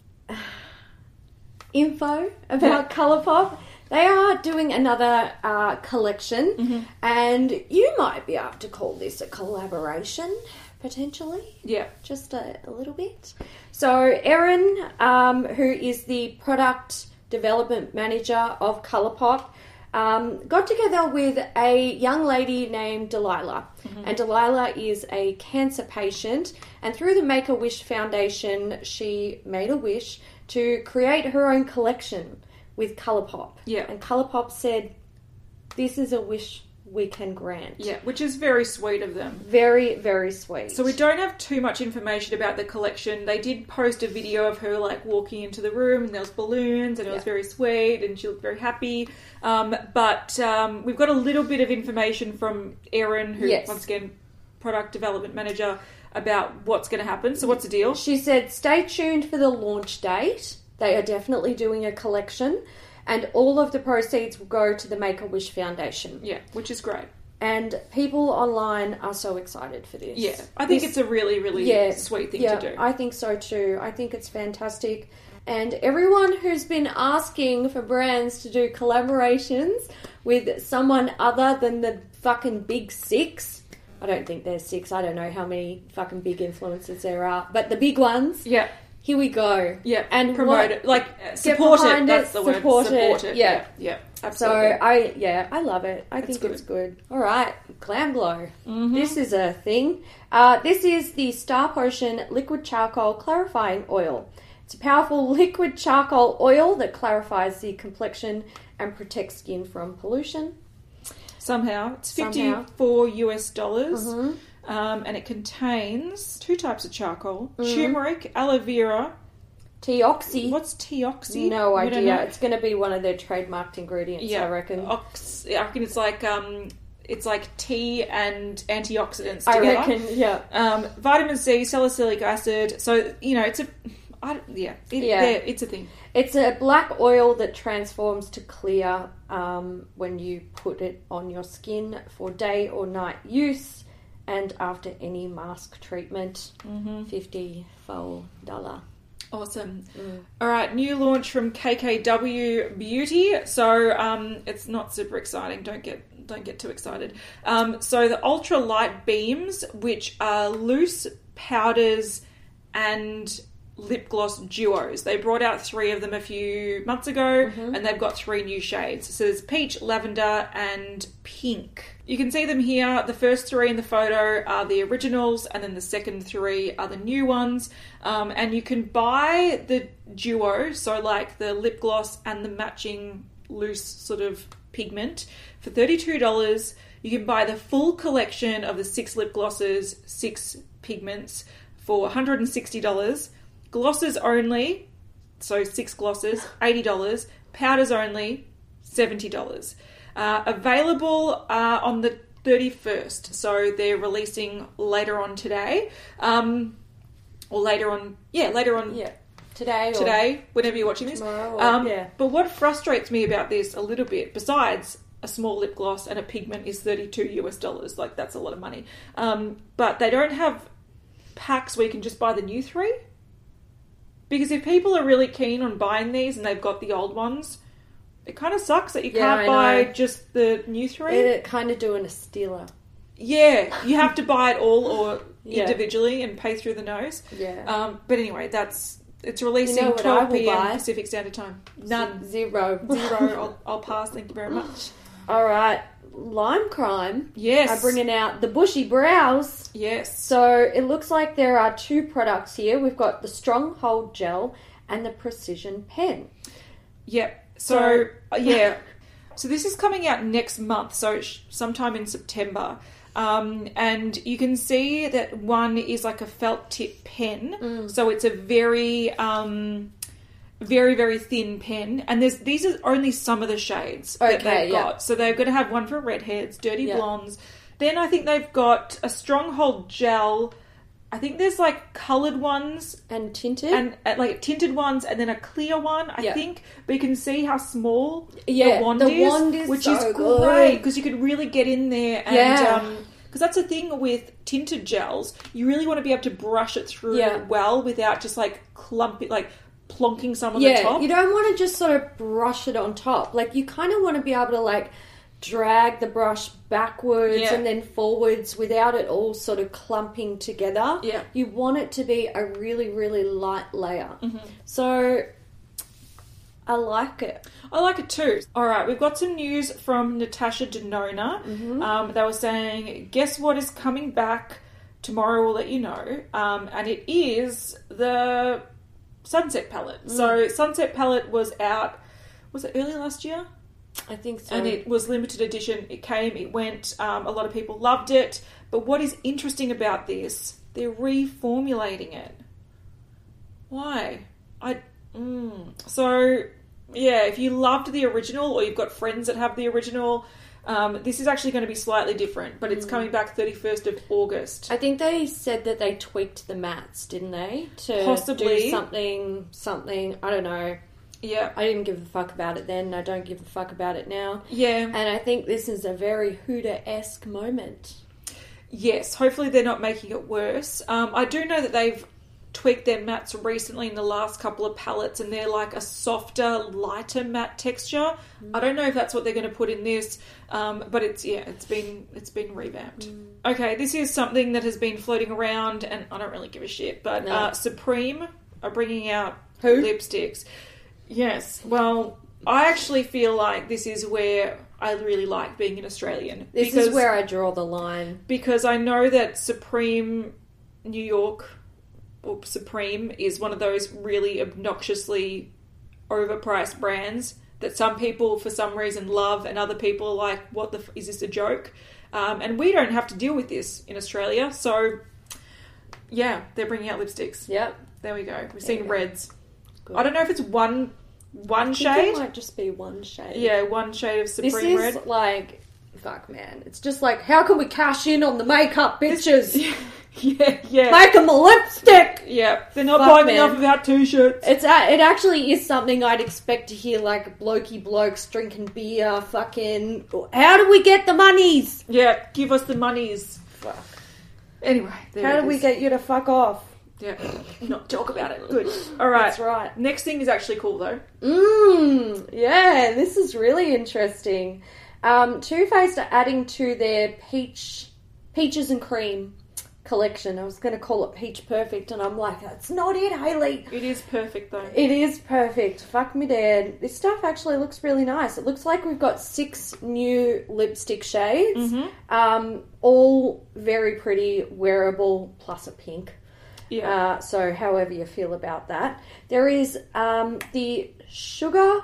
info about Colourpop. They are doing another uh, collection, mm-hmm. and you might be able to call this a collaboration, potentially. Yeah. Just a, a little bit. So Erin, um, who is the product development manager of Colourpop, Um, got together with a young lady named Delilah. Mm-hmm. And Delilah is a cancer patient. And through the Make-A-Wish Foundation, she made a wish to create her own collection with Colourpop. Yeah. And Colourpop said, this is a wish we can grant. Yeah, which is very sweet of them. Very, very sweet. So we don't have too much information about the collection. They did post a video of her like walking into the room and there was balloons and it yeah. was very sweet and she looked very happy. Um, but um, we've got a little bit of information from Erin, who yes. once again, product development manager, about what's going to happen. So what's the deal? She said, stay tuned for the launch date. They are definitely doing a collection. And all of the proceeds will go to the Make-A-Wish Foundation. Yeah, which is great. And people online are so excited for this. Yeah, I think this, it's a really, really yeah, sweet thing yeah, to do. I think so too. I think it's fantastic. And everyone who's been asking for brands to do collaborations with someone other than the fucking big six, I don't think there's six. I don't know how many fucking big influencers there are. But the big ones. Yeah. Here we go. Yeah, and promote what, it. Like, support it. it. That's the support word. It. Support it. Yeah. Yeah, yeah, absolutely. So, I, yeah, I love it. I It's think good. it's good. All right, Glam Glow. Mm-hmm. This is a thing. Uh, this is the Star Potion Liquid Charcoal Clarifying Oil. It's a powerful liquid charcoal oil that clarifies the complexion and protects skin from pollution. Somehow. It's Somehow. fifty-four US dollars. Mm-hmm. Um, and it contains two types of charcoal. Mm-hmm. Turmeric, aloe vera. Teoxy. What's teoxy? No We don't idea. know. It's going to be one of their trademarked ingredients, Yeah. I reckon. Ox- I reckon it's like um, it's like tea and antioxidants I together. reckon, yeah. Um, vitamin C, salicylic acid. So you know, it's a I, yeah, it, Yeah. there- it's a thing. It's a black oil that transforms to clear um, when you put it on your skin for day or night use and after any mask treatment. Mm-hmm. fifty-four dollars. Awesome. Mm. All right, new launch from K K W Beauty. So um, it's not super exciting. Don't get don't get too excited. Um, so the ultra light beams, which are loose powders and lip gloss duos. They brought out three of them a few months ago, Mm-hmm. and they've got three new shades. So there's peach, lavender, and pink. You can see them here. The first three in the photo are the originals, and then the second three are the new ones. Um, and you can buy the duo, so like the lip gloss and the matching loose sort of pigment, for thirty-two dollars. You can buy the full collection of the six lip glosses, six pigments, for one hundred sixty dollars. Glosses only, so six glosses, eighty dollars. Powders only, seventy dollars. Uh, available uh, on the thirty-first, so they're releasing later on today. Um, or later on, yeah, later on Yeah. Today or today, whenever you're watching this. tomorrow. Or, Um, yeah. But what frustrates me about this a little bit, besides a small lip gloss and a pigment, is thirty-two US dollars. Like, that's a lot of money. Um, but they don't have packs where you can just buy the new three. Because if people are really keen on buying these and they've got the old ones, it kind of sucks that you Yeah, can't I buy know. just the new three. They're kind of doing a stealer. Yeah, you have to buy it all or Yeah. individually and pay through the nose. Yeah. Um, but anyway, that's it's releasing You know what I twelve will p.m. buy? Pacific Standard Time. None. Zero. Zero. I'll, I'll pass. Thank you very much. All right. Lime Crime Yes. are bringing out the bushy brows. Yes. So it looks like there are two products here. We've got the Stronghold Gel and the Precision Pen. Yep. So, uh, yeah. So this is coming out next month, so sh- sometime in September. Um, and you can see that one is like a felt tip pen. Mm. So it's a very, um, very, very thin pen. And there's these are only some of the shades that Okay, they've yeah. got. So they're going to have one for redheads, dirty Yeah. blondes. Then I think they've got a Stronghold Gel. I think there's like coloured ones And tinted. and uh, like tinted ones, and then a clear one, I Yeah. think. But you can see how small Yeah, the wand the is, wand is which so is good. great because you could really get in there and Yeah. um, because that's the thing with tinted gels, you really want to be able to brush it through Yeah. well without just like clumping, like plonking some on the yeah, top. you don't want to just sort of brush it on top. Like, you kind of want to be able to, like, drag the brush backwards Yeah. and then forwards without it all sort of clumping together. Yeah. You want it to be a really, really light layer. Mm-hmm. So, I like it. I like it too. All right, we've got some news from Natasha Denona. Mm-hmm. Um, they were saying, guess what is coming back tomorrow? We'll let you know. Um, and it is the Sunset palette. Mm. So Sunset palette was out, was it early last year? I think so. And it was limited edition. It came, it went. Um, a lot of people loved it. But what is interesting about this, they're reformulating it. Why? I mm. So, yeah, if you loved the original or you've got friends that have the original, um, this is actually going to be slightly different. But it's mm. coming back thirty-first of August. I think they said that they tweaked the mats, didn't they? To Possibly. do something, something, I don't know. Yeah. I didn't give a fuck about it then. I don't give a fuck about it now. Yeah. And I think this is a very Huda-esque moment. Yes. Hopefully they're not making it worse. Um, I do know that they've tweaked their mattes recently in the last couple of palettes, and they're like a softer, lighter matte texture. Mm. I don't know if that's what they're going to put in this, um, but it's yeah, it's been it's been revamped. Mm. Okay, this is something that has been floating around, and I don't really give a shit. But no. uh, Supreme are bringing out Who? lipsticks. Yes. Well, I actually feel like this is where I really like being an Australian. This because, is where I draw the line. Because I know that Supreme New York or Supreme is one of those really obnoxiously overpriced brands that some people for some reason love and other people are like, what the f- is this a joke? Um, and we don't have to deal with this in Australia. So, yeah, they're bringing out lipsticks. Yep. There we go. We've there seen reds. Good. I don't know if it's one one I shade. think it might just be one shade. Yeah, one shade of Supreme this is red. like, fuck man, it's just like, how can we cash in on the makeup, bitches? This, yeah, yeah. Make them a lipstick. Yeah, they're not Fuck, buying man. enough of our t-shirts. It's a, it actually is something I'd expect to hear, like blokey blokes drinking beer. Fucking, how do we get the monies? Yeah, give us the monies. Fuck. Anyway, there how it do we is. get you to fuck off? Yeah, not talk about it. Good. All right. That's right. Next thing is actually cool though. Mmm. Yeah, this is really interesting. Um, Too Faced are adding to their peach, peaches and cream collection. I was going to call it Peach Perfect, and I'm like, that's not it, Hayley. It is perfect though. It is perfect. Fuck me, Dad. This stuff actually looks really nice. It looks like we've got six new lipstick shades, Mm-hmm. um, all very pretty, wearable, plus a pink. Yeah. Uh, so however you feel about that. There is um, the Sugar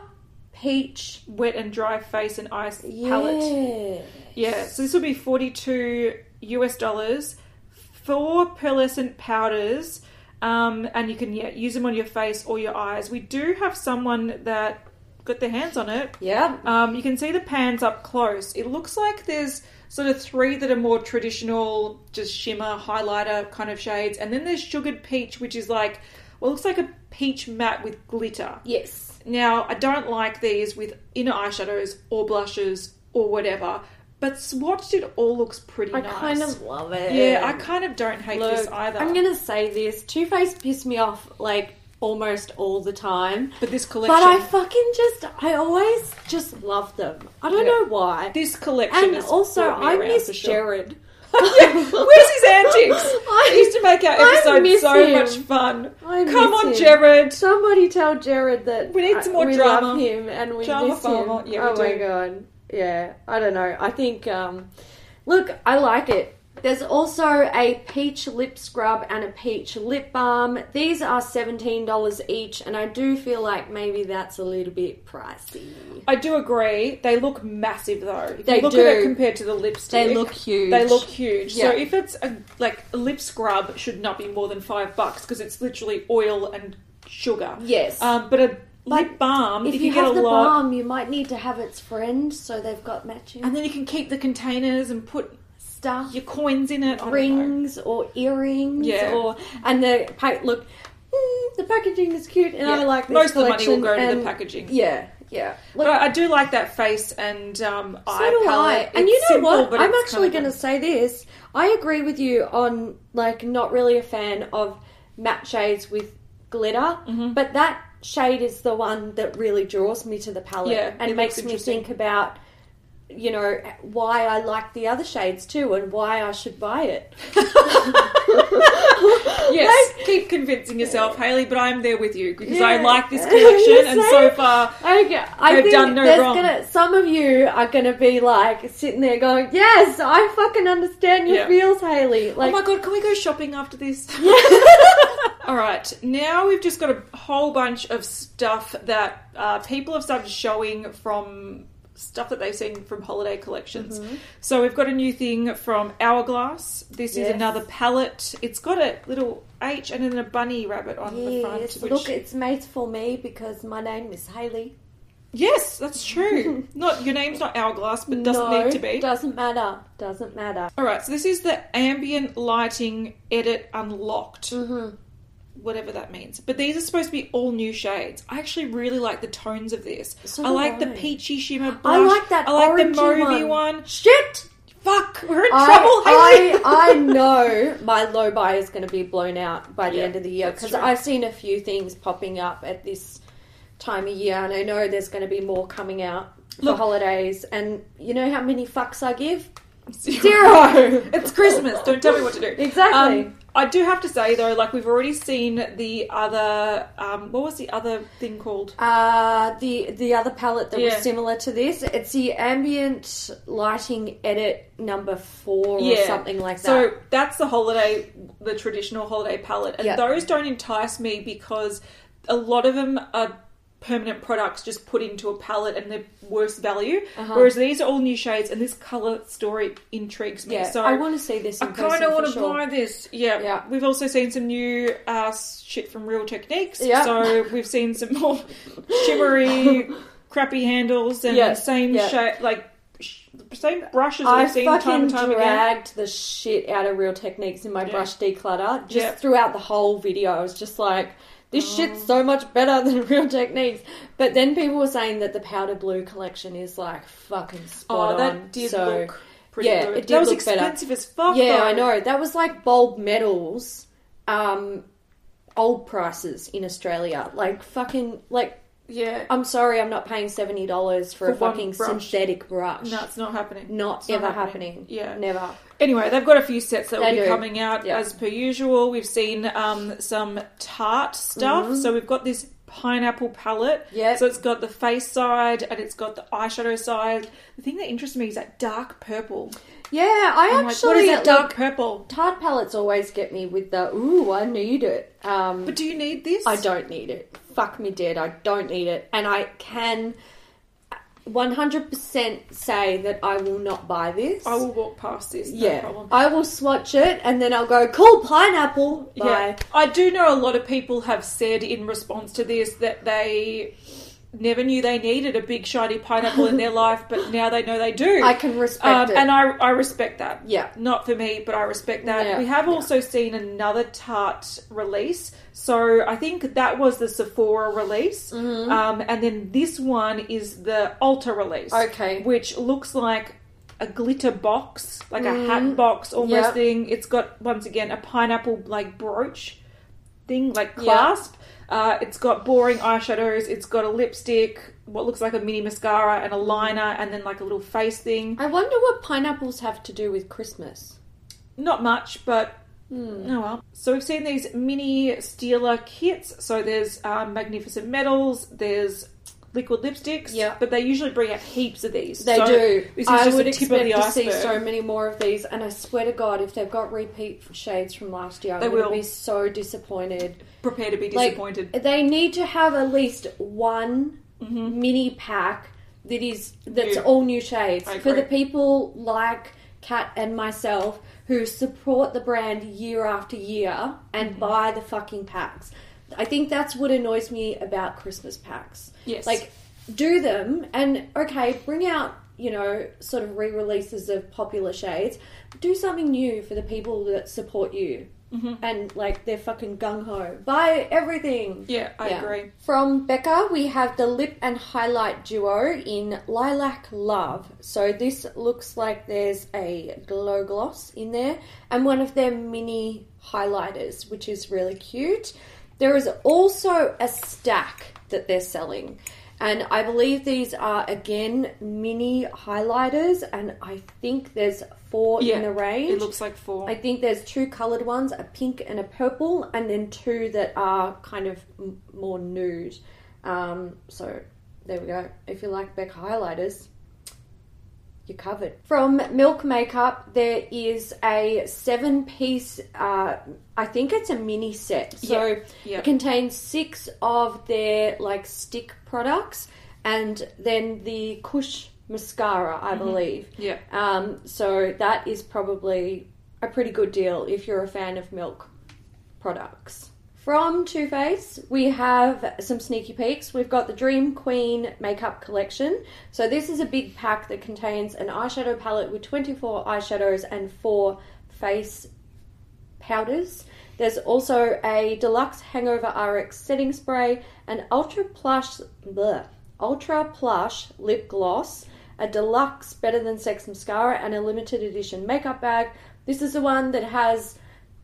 Peach Wet and dry face and ice yeah. palette. Yeah. So this will be forty-two US dollars. Four pearlescent powders. Um, and you can yeah, use them on your face or your eyes. We do have someone that got their hands on it. Yeah. Um, you can see the pans up close. It looks like there's sort of three that are more traditional, just shimmer, highlighter kind of shades. And then there's Sugared Peach, which is like, well, it looks like a peach matte with glitter. Yes. Now, I don't like these with inner eyeshadows or blushes or whatever. But swatched, it all looks pretty I nice. I kind of love it. Yeah, I kind of don't hate Look, this either. I'm going to say this. Too Faced pissed me off, like, almost all the time. But this collection... But I fucking just... I always just love them. I don't Yeah. know why. This collection And has also, brought me I around miss for sure. Jared. Yeah, where's his antics? I- He used to make our I episodes miss so him. much fun. I Come miss on, him. Jared. Somebody tell Jared that We need some more we drama. love him and we Drama miss him. farmer. Yeah, we oh my do. god. Yeah, I don't know. I think, um, look, I like it. There's also a peach lip scrub and a peach lip balm. These are seventeen dollars each, and I do feel like maybe that's a little bit pricey. I do agree. They look massive though. If They you look do. at it compared to the lipstick, They look huge. They look huge. Yeah. So if it's a, like a lip scrub, should not be more than five bucks because it's literally oil and sugar. Yes. Um, but a But lip balm, if, if, you, you, get have a the lot, balm, you might need to have its friend, so they've got matching and then you can keep the containers and put stuff. your coins in it. I don't know. Rings or earrings, Yeah. or and the pa- look, mm, the packaging is cute, and Yeah. I like this Most of the money collection. will go to the and- packaging. Yeah, yeah. Look, But I, I do like that face and um, so eye do palette. I. And you It's know simple, what? but I'm it's actually kind going of to say this. I agree with you on like not really a fan of matte shades with glitter, Mm-hmm. but that shade is the one that really draws me to the palette Yeah, and it makes looks me interesting. think about, you know, why I like the other shades too and why I should buy it. Yes, keep convincing yourself, Hayley, but I'm there with you because I Yeah. like this collection and so Same. far I, I They've think done no there's wrong. Gonna, some of you are going to be like sitting there going, yes, I fucking understand your Yeah. feels, Hayley. Like, oh my god, can we go shopping after this? yeah. All right, now we've just got a whole bunch of stuff that uh, people have started showing from stuff that they've seen from holiday collections. Mm-hmm. So we've got a new thing from Hourglass. This yes. is another palette. It's got a little H and then a bunny rabbit on yes. the front. Which... Look, it's made for me because my name is Hayley. Yes, that's true. Not your name's not Hourglass, but doesn't no, need to be. Doesn't matter. Doesn't matter. All right, so this is the ambient lighting edit unlocked. Mm-hmm. Whatever that means. But these are supposed to be all new shades. I actually really like the tones of this. So I like I. the peachy shimmer blush. I like that I like the orangey mauvey one. one. Shit! Fuck, we're in I, trouble, Hayley. I, I know my low buy is going to be blown out by the yeah, end of the year because true. I've seen a few things popping up at this time of year and I know there's going to be more coming out for Look, holidays. And you know how many fucks I give? Zero. Zero. It's Christmas. Don't tell me what to do. Exactly. Um, I do have to say though, like we've already seen the other. Um, what was the other thing called? Uh the the other palette that yeah. was similar to this. It's the ambient lighting edit number four yeah. or something like that. So that's the holiday, the traditional holiday palette, and yep. those don't entice me because a lot of them are permanent products just put into a palette and they're worse value. Uh-huh. Whereas these are all new shades and this colour story intrigues me. Yeah, so I want to see this in I kind of want to sure. buy this. Yeah. yeah. We've also seen some new uh, shit from Real Techniques. Yep. So we've seen some more shimmery, crappy handles and yeah. the same yeah. shade, like sh- same brushes I we've seen time and time again. I again. dragged the shit out of Real Techniques in my yeah. brush declutter. Just yeah. throughout the whole video, I was just like, this oh. shit's so much better than Real Techniques. But then people were saying that the powder blue collection is like fucking spot oh, that on. did so, look pretty yeah, good. It did that was look expensive better. as fuck. Yeah, though. I know. That was like bulb metals, um, old prices in Australia. Like fucking like. Yeah. I'm sorry, I'm not paying seventy dollars for, for a fucking brush. synthetic brush. No, it's not happening. Not it's ever not happening. happening. Yeah. Never. Anyway, they've got a few sets that they will be do. coming out yep. as per usual. We've seen um, some Tarte stuff. Mm-hmm. So we've got this pineapple palette. Yep. So it's got the face side and it's got the eyeshadow side. The thing that interests me is that dark purple. Yeah, I I'm actually... like, what is that dark like, purple? Tarte palettes always get me with the, ooh, I need it. Um, but do you need this? I don't need it. Fuck me dead, I don't need it. And I can one hundred percent say that I will not buy this. I will walk past this, no yeah, problem. I will swatch it and then I'll go, cool, pineapple, bye. Yeah. I do know a lot of people have said in response to this that they never knew they needed a big shiny pineapple in their life, but now they know they do. I can respect um, it. And I, I respect that. Yeah. Not for me, but I respect that. Yeah. We have yeah. also seen another Tarte release. So I think that was the Sephora release. Mm-hmm. Um, and then this one is the Ulta release. Okay. Which looks like a glitter box, like mm. a hat box almost yep. thing. It's got, once again, a pineapple like brooch thing, like clasp. Yep. Uh, it's got boring eyeshadows, it's got a lipstick, what looks like a mini mascara and a liner, and then like a little face thing. I wonder what pineapples have to do with Christmas. Not much, but mm. oh well. So we've seen these mini Steeler kits. So there's um, Magnificent Metals, there's liquid lipsticks, yeah. but they usually bring out heaps of these. They so do. This is I just would the tip expect of the to iceberg. see so many more of these, and I swear to God, if they've got repeat shades from last year, I'm They going to will. be so disappointed. Prepare to be Like, disappointed. they need to have at least one mm-hmm. mini pack that is that's New. all new shades I for the agree. people like Kat and myself who support the brand year after year and mm-hmm. buy the fucking packs. I think that's what annoys me about Christmas packs. Yes. Like, do them and, okay, bring out, you know, sort of re-releases of popular shades. Do something new for the people that support you. Mm-hmm. And, like, they're fucking gung-ho. Buy everything. Yeah, I yeah. agree. From Becca, we have the Lip and Highlight Duo in Lilac Love. So this looks like there's a glow gloss in there and one of their mini highlighters, which is really cute. There is also a stack that they're selling. And I believe these are, again, mini highlighters. And I think there's four yeah, in the range. It looks like four. I think there's two coloured ones, a pink and a purple. And then two that are kind of m- more nude. Um, so, there we go. If you like Becca highlighters, you're covered. From Milk Makeup, there is a seven-piece, uh, I think it's a mini set. So Yeah. Yeah. it contains six of their, like, stick products and then the Kush mascara, I believe. Yeah. Um, so that is probably a pretty good deal if you're a fan of Milk products. From Too Faced, we have some sneaky peeks. We've got the Dream Queen makeup collection. So this is a big pack that contains an eyeshadow palette with twenty-four eyeshadows and four face powders. There's also a deluxe Hangover R X setting spray, an ultra plush, bleh, ultra plush lip gloss, a deluxe Better Than Sex mascara, and a limited edition makeup bag. This is the one that has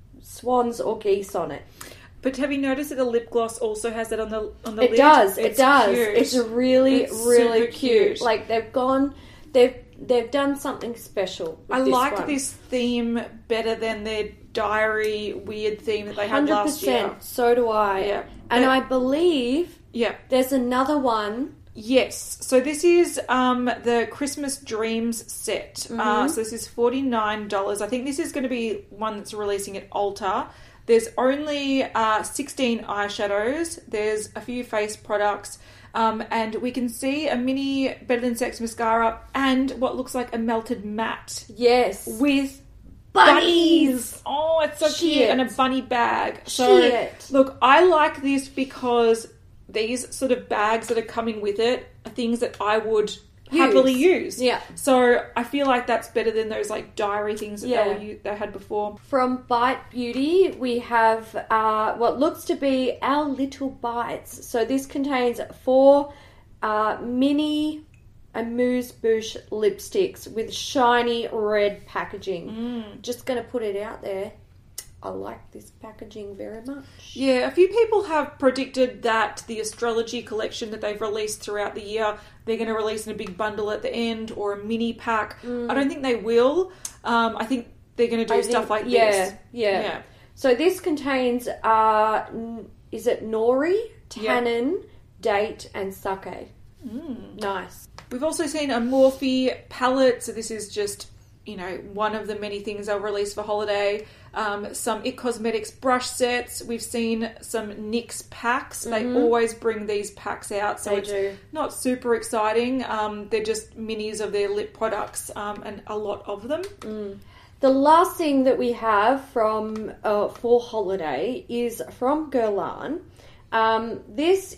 swans or geese on it. But have you noticed that the lip gloss also has that on the on the It lid? does. It It's does. cute. It's really, It's really super cute. cute. Like they've gone, they've they've done something special. With I this like one. this theme better than their diary weird theme that they had Hundred last year. percent. So do I. Yeah. And But- I believe Yeah. there's another one. Yes. So this is um, the Christmas Dreams set. Mm-hmm. Uh, so this is forty-nine dollars. I think this is going to be one that's releasing at Ulta. There's only uh, sixteen eyeshadows. There's a few face products. Um, and we can see a mini Better Than Sex mascara and what looks like a melted matte Yes. with Bunnies. Oh, it's so cute. Shit. And a bunny bag. So, Shit. look, I like this because these sort of bags that are coming with it are things that I would happily use. Yeah. So I feel like that's better than those like diary things that Yeah. they, were, u- they had before. From Bite Beauty, we have uh, what looks to be Our Little Bites. So this contains four uh, mini Amuse Bouche lipsticks with shiny red packaging. Mm. Just going to put it out there. I like this packaging very much. Yeah, a few people have predicted that the astrology collection that they've released throughout the year, they're going to release in a big bundle at the end or a mini pack. I don't think they will. Um, I think they're going to do I stuff think- like yeah, this. Yeah, Yeah. So this contains, uh, n- is it nori, Yeah. tannin, date, and sake. Mm. Nice. We've also seen a Morphe palette, so this is just, you know, one of the many things they'll release for holiday. Um, some It Cosmetics brush sets. We've seen some N Y X packs. They always bring these packs out, so They it's do. not super exciting. Um, they're just minis of their lip products, um, and a lot of them. The last thing that we have from uh, for holiday is from Guerlain. Um, this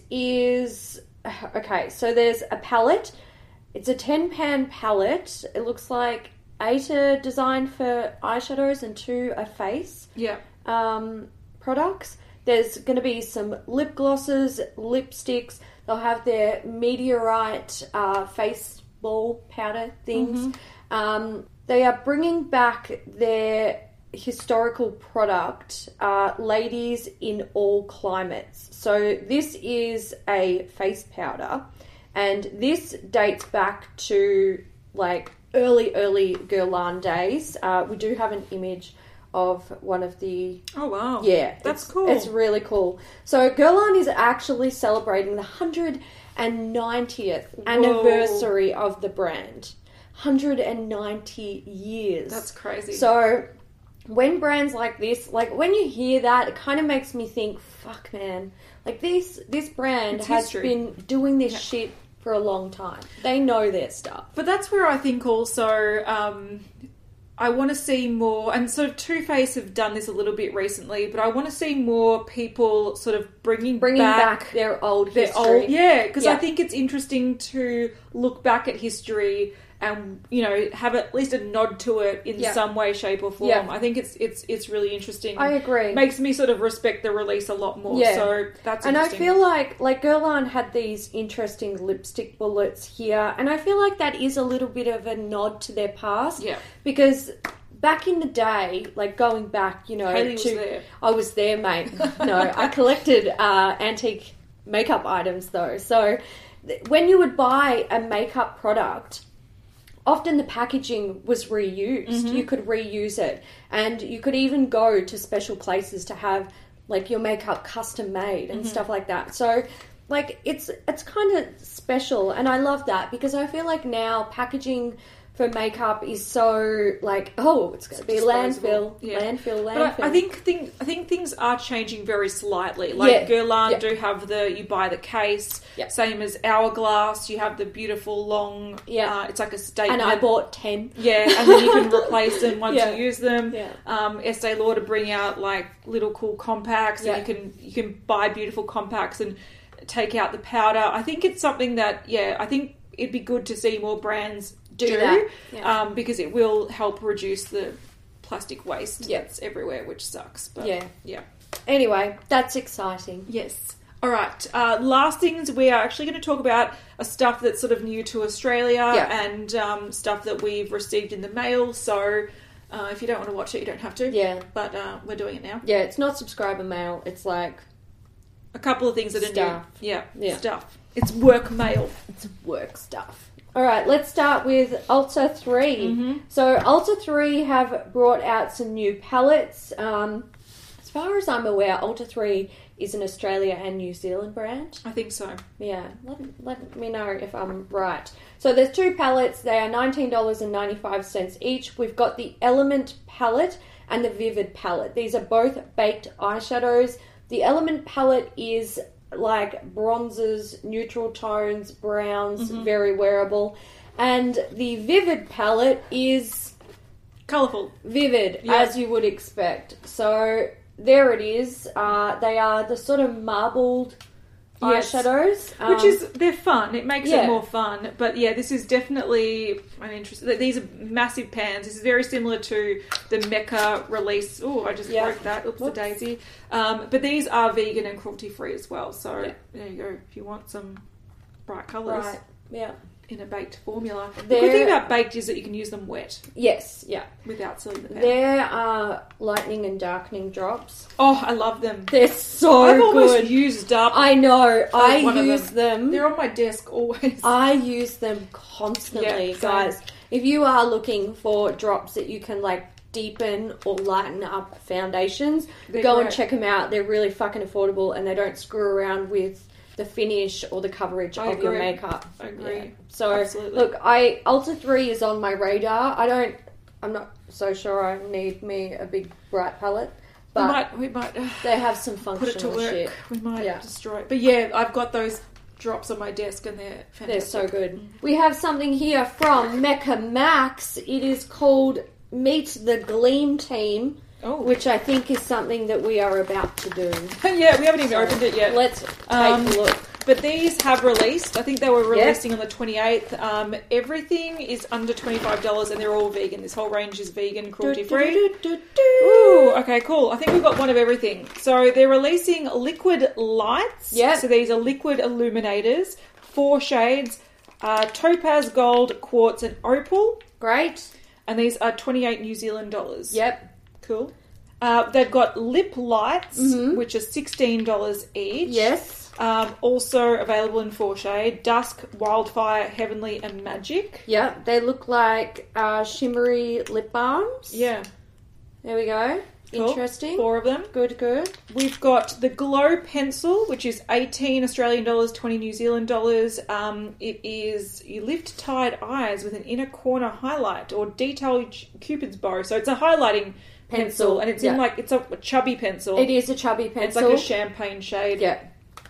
is okay. So there's a palette. It's a ten pan palette. It looks like eight are designed for eyeshadows and two are face Yeah. um, products. There's going to be some lip glosses, lipsticks. They'll have their meteorite uh, face ball powder things. Um, they are bringing back their historical product, uh, Ladies in All Climates. So this is a face powder, and this dates back to like early, early Guerlain days. Uh, we do have an image of one of the... Oh, wow. Yeah. That's it's, cool. It's really cool. So Guerlain is actually celebrating the one hundred ninetieth anniversary of the brand. one hundred ninety years. That's crazy. So when brands like this, like when you hear that, it kind of makes me think, fuck man, like this, this brand It's has history. been doing this Yeah. shit for a long time. They know their stuff. But that's where I think also um, I want to see more, and sort of Too Faced have done this a little bit recently, but I want to see more people sort of bringing, Bringing back, back, their old their history. old, yeah, because I Yeah. think it's interesting to look back at history and, you know, have at least a nod to it in Yeah. some way, shape, or form. Yeah. I think it's it's it's really interesting. I agree. Makes me sort of respect the release a lot more. Yeah. So that's And I interesting. feel like, like Guerlain had these interesting lipstick bullets here, and I feel like that is a little bit of a nod to their past. Yeah. Because back in the day, like going back, you know, Hayley was to there. I was there, mate. No, I collected uh, antique makeup items though. So th- when you would buy a makeup product, often the packaging was reused. You could reuse it. And you could even go to special places to have like your makeup custom made and stuff like that. So like it's it's kind of special, and I love that because I feel like now packaging for makeup is so like, oh, it's going to be landfill, yeah. landfill, landfill. But I, I think thing, I think things are changing very slightly. Like Yeah. Guerlain Yeah. do have the you buy the case, Yeah. same as Hourglass. You have the beautiful long. Yeah. uh, it's like a statement. and I bought ten. Yeah, and then you can replace them once Yeah. you use them. Yeah. Um, Estee Lauder bring out like little cool compacts, Yeah. and you can you can buy beautiful compacts and take out the powder. I think it's something that yeah, I think it'd be good to see more brands do, Do that. Yeah. um, because it will help reduce the plastic waste Yep. that's everywhere, which sucks. But Yeah. yeah. Anyway, that's exciting. Yes. All right. Uh, last things, we are actually going to talk about a stuff that's sort of new to Australia Yeah. and um, stuff that we've received in the mail. So uh, if you don't want to watch it, you don't have to. Yeah. But uh, we're doing it now. Yeah, it's not subscriber mail. It's like A couple of things that are Stuff. new. Yeah. Yeah. Stuff. It's work mail. it's work stuff. All right, let's start with Ulta three. Mm-hmm. So Ulta three have brought out some new palettes. Um, as far as I'm aware, Ulta three is an Australia and New Zealand brand. I think so. Yeah, let, let me know if I'm right. So there's two palettes. They are nineteen dollars and ninety-five cents each. We've got the Element palette and the Vivid palette. These are both baked eyeshadows. The Element palette is like bronzes, neutral tones, browns, Mm-hmm. very wearable. And the Vivid palette is Colourful. vivid, Yeah. as you would expect. So there it is. Uh, they are the sort of marbled Yes. eyeshadows. Which Um, is, they're fun. It makes yeah. it more fun. But yeah, this is definitely an interest. These are massive pans. This is very similar to the Mecca release. Oh, I just Yeah. broke that. Oops, a Whoops. daisy. Um, but these are vegan and cruelty free as well. So Yeah. there you go. If you want some bright colours Right. Yeah. in a baked formula. The They're- good thing about baked is that you can use them wet Yes. Yeah. without sealing the pan. There are lightening and darkening drops. Oh, I love them. They're so I've almost good. used up. I know. I one of use them. They're on my desk always. I use them constantly, Yeah, same. guys. If you are looking for drops that you can like deepen or lighten up foundations, They're go and great. check them out. They're really fucking affordable and they don't screw around with the finish or the coverage I of your agree. makeup. I agree. Yeah. So Absolutely. look, I Ulta three is on my radar. I don't. I'm not so sure I need me a big bright palette, we but might, we might uh, they have some put functional it to work. shit. We might Yeah. destroy it. But yeah, I've got those drops on my desk and they're fantastic. They're so good. We have something here from Mecca Max. It is called Meet the Gleam Team, Oh, which I think is something that we are about to do. yeah, we haven't even So, opened it yet. Let's take Um, a look. But these have released. I think they were Yeah. releasing on the twenty-eighth. Um, everything is under twenty-five dollars and they're all vegan. This whole range is vegan, cruelty free. Do, do, do, do. Ooh, okay, cool. I think we've got one of everything. So they're releasing liquid lights. Yep. So these are liquid illuminators, four shades, uh, topaz, gold, quartz, and opal. Great. And these are twenty-eight New Zealand dollars. Yep. Cool. Uh, they've got lip lights, Mhm. which are sixteen dollars each. Yes. Um, also available in four shade: Dusk, Wildfire, Heavenly, and Magic. Yep. They look like uh, shimmery lip balms. Yeah. There we go. Cool. Interesting. Four of them. Good, good. We've got the Glow Pencil, which is eighteen Australian dollars, twenty New Zealand dollars. Um, it is, you lift tired eyes with an inner corner highlight or detailed Cupid's bow. So it's a highlighting pencil, Pencil, and it's yeah. in like, it's a, a chubby pencil. It is a chubby It's pencil. like a champagne shade. Yeah.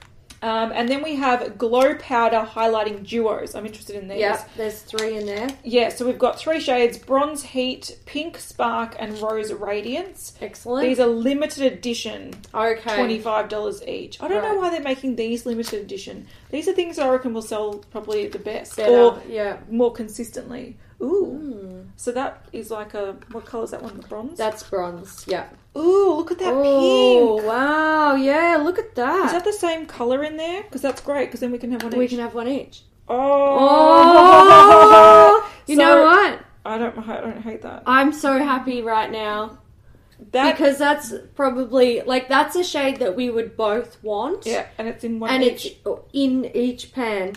Um, and then we have Glow Powder Highlighting Duos. I'm interested in these. Yeah. There's three in there. Yeah, so we've got three shades: Bronze Heat, Pink Spark, and Rose Radiance. Excellent. These are limited edition, okay. twenty-five dollars each. I don't Right. know why they're making these limited edition. These are things I reckon will sell probably the best Better. or Yeah. more consistently. Ooh. Mm. So that is like a, what colour is that one? Bronze? That's bronze. Yeah. Ooh, look at that Oh, pink. wow. Yeah, look at that. Is that the same colour in there? Because that's great, because then we can have one we each. can have one each. Oh! Oh! You So- know what? I don't, I don't hate that. I'm so happy right now. That Because that's probably, like, that's a shade that we would both want. yeah, and it's in one And each. it's in each pan.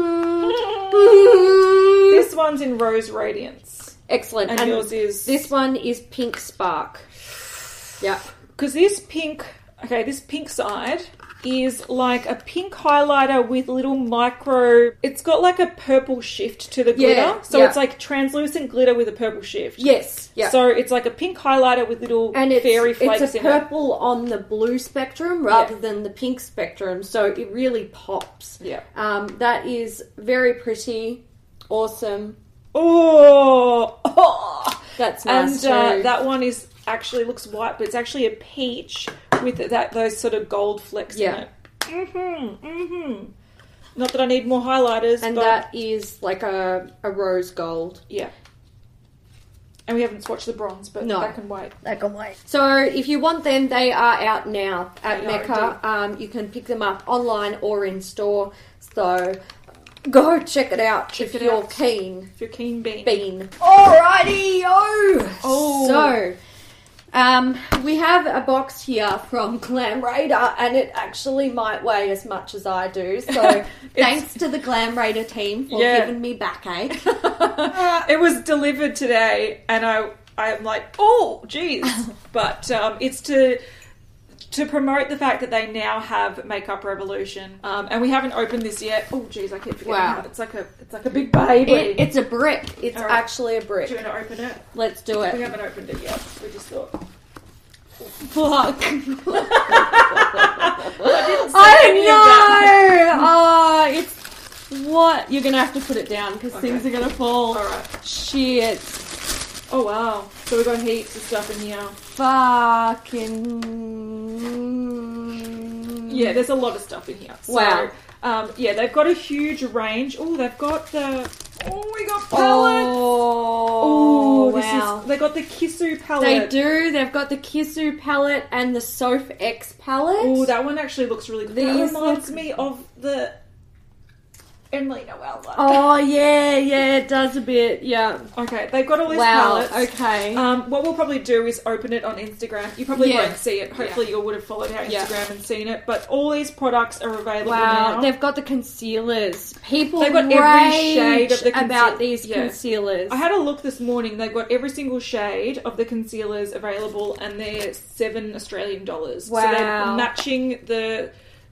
This one's in Rose Radiance, Excellent. and, And yours is this one is Pink Spark. Yeah. because this pink. Okay, this pink side is like a pink highlighter with little micro... It's got like a purple shift to the glitter. Yeah, so yeah. it's like translucent glitter with a purple shift. Yes. Yeah. So it's like a pink highlighter with little and it's, fairy flakes it's a in it. purple on the blue spectrum rather Yeah. than the pink spectrum. So it really pops. Yeah. Um, that is very pretty. Awesome. Oh! oh. That's And nice uh, too. that one is actually looks white, but it's actually a peach with that those sort of gold flecks Yeah. in it. Mm-hmm, mm-hmm. Not that I need more highlighters, And but... that is like a, a rose gold. Yeah. And we haven't swatched the bronze, but No. that can wait. That can wait. So if you want them, they are out now at They are Mecca. Um, you can pick them up online or in store. So go check it out Check if it you're out. keen. If you're keen bean. Bean. Alrighty, oh. Oh. So, um, we have a box here from Glam Raider, and it actually might weigh as much as I do. So, thanks to the Glam Raider team for Yeah. giving me backache. It was delivered today, and I I'm like, oh, geez. But um, it's to to promote the fact that they now have Makeup Revolution, um, and we haven't opened this yet. Oh, geez, I keep forgetting. Wow. How it's like a it's like a big baby. It, it's a brick. It's All right. actually a Do brick. you want to open it? Let's do We it. haven't opened it yet. We just thought. Fuck. I didn't say I any of that. know. Oh, it's what you're gonna have to put it down because Okay. things are gonna fall. All right. Shit. Oh wow. So we've got heaps of stuff in here. Fucking. Yeah, there's a lot of stuff in here. So, Wow. Um, yeah, they've got a huge range. Oh, they've got the. Oh, we got palettes. Oh, this wow. is. They got the Kisu They palette. do. They've got the Kisu palette and the Soph X palette. Oh, that one actually looks really good. That These reminds look- me of the Emily Noel one. Oh, yeah, yeah, it does a bit. Yeah. Okay, they've got all these Wow. palettes. Okay. Um, what we'll probably do is open it on Instagram. You probably Yeah. won't see it. Hopefully you would have followed our Yeah. Instagram and seen it. But all these products are available Wow, now. they've got the concealers. People They've got every rage shade of the conceal- about these Yeah. concealers. I had a look this morning. They've got every single shade of the concealers available, and they're seven Australian dollars. So they're Wow. matching the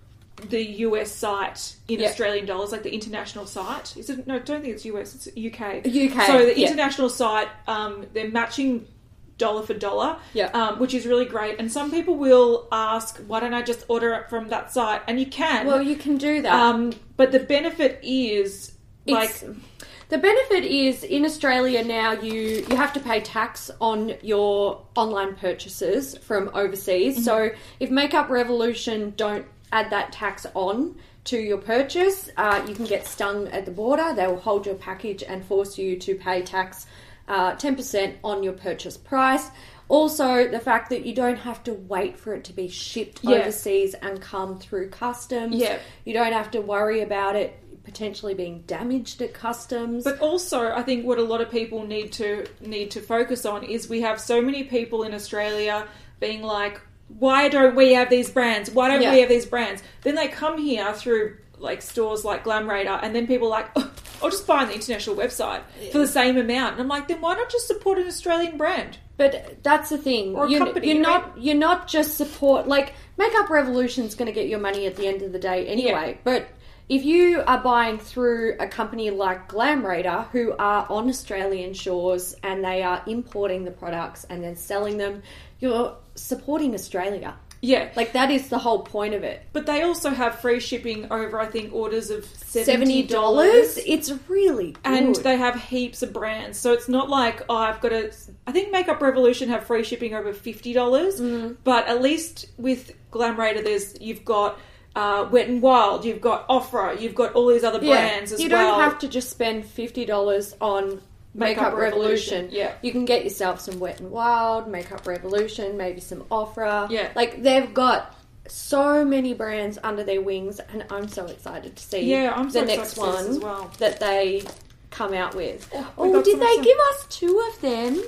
the U S site in Yep. Australian dollars, like the international site. Is it? No, I don't think it's U S. It's U K. U K. So the yeah. international site, um, they're matching dollar for dollar, Yeah. um, which is really great. And some people will ask, "Why don't I just order it from that site?" And you can. Well, you can do that. um, but the benefit is like. It's, the benefit is in Australia now you you have to pay tax on your online purchases from overseas. Mm-hmm. So if Makeup Revolution don't add that tax on to your purchase, uh, you can get stung at the border. They will hold your package and force you to pay tax uh, ten percent on your purchase price. Also, the fact that you don't have to wait for it to be shipped Yeah. overseas and come through customs. Yeah. You don't have to worry about it potentially being damaged at customs. But also, I think what a lot of people need to need to focus on is we have so many people in Australia being like, why don't we have these brands? Why don't Yeah. we have these brands? Then they come here through like stores like Glam Raider, and then people are like, oh, I'll just buy on the international website for the same amount. And I'm like, then why not just support an Australian brand? But that's the thing. Or a you're, company, you're you know? not you're not just support like Makeup Revolution's going to get your money at the end of the day anyway. But if you are buying through a company like Glam Raider, who are on Australian shores and they are importing the products and then selling them, you're supporting Australia. Yeah. Like that is the whole point of it. But they also have free shipping over, I think, orders of Seventy seventy dollars. dollars. It's really good. And they have heaps of brands. So it's not like, oh, I've got to... I think Makeup Revolution have free shipping over fifty dollars. Mm. But at least with Glam Raider, there's, you've got uh, Wet n Wild, you've got Ofra, you've got all these other brands as you well. don't have to just spend fifty dollars on Makeup, Makeup Revolution. Revolution, yeah. You can get yourself some Wet n Wild, Makeup Revolution, maybe some Ofra. Yeah. Like, they've got so many brands under their wings, and I'm so excited to see Yeah, I'm so the excited next to see this one as well. that they come out with. Oh, we Oh, got did some they awesome- give us two of them?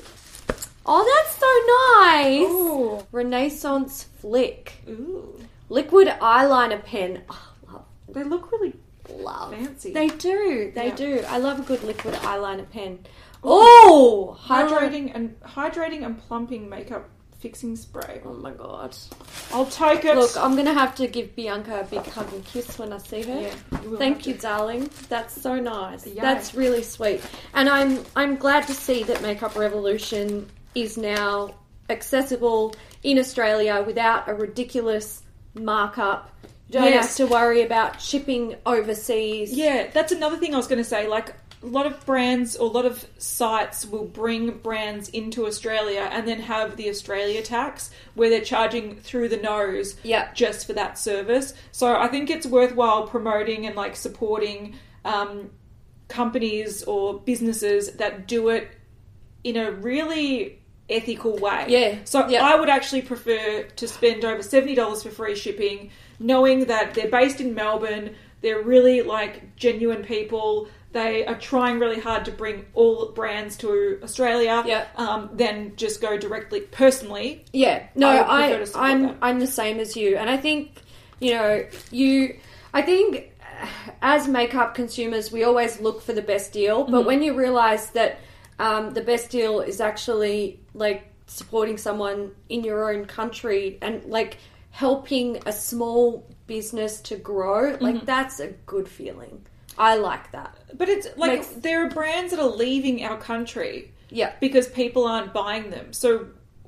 Oh, that's so nice. Ooh. Renaissance Flick. Ooh. Liquid eyeliner pen. Oh, love. They look really... Love. Fancy. They do. They Yeah. do. I love a good liquid eyeliner pen. Oh, hydrating. Hydrating and hydrating and plumping makeup fixing spray. Oh my god. I'll take it. Look, I'm going to have to give Bianca a big hug and kiss when I see her. Yeah, you will Thank have you, to. darling. That's so nice. Yay. That's really sweet. And I'm I'm glad to see that Makeup Revolution is now accessible in Australia without a ridiculous markup. You don't Yes. have to worry about shipping overseas. Yeah, that's another thing I was going to say. Like, a lot of brands or a lot of sites will bring brands into Australia and then have the Australia tax where they're charging through the nose Yeah. just for that service. So I think it's worthwhile promoting and like supporting um, companies or businesses that do it in a really ethical way. Yeah. So Yeah. I would actually prefer to spend over seventy dollars for free shipping, knowing that they're based in Melbourne, they're really like genuine people, they are trying really hard to bring all brands to Australia, Yeah. um, than just go directly, personally. Yeah, no, I would prefer I, to support I'm that. I'm the same as you, and I think you know you. I think uh, as makeup consumers, we always look for the best deal, but Mm-hmm. when you realise that um, the best deal is actually like supporting someone in your own country and like helping a small business to grow, like Mm-hmm. that's a good feeling. I like that. But it's like Makes- there are brands that are leaving our country Yeah, because people aren't buying them. So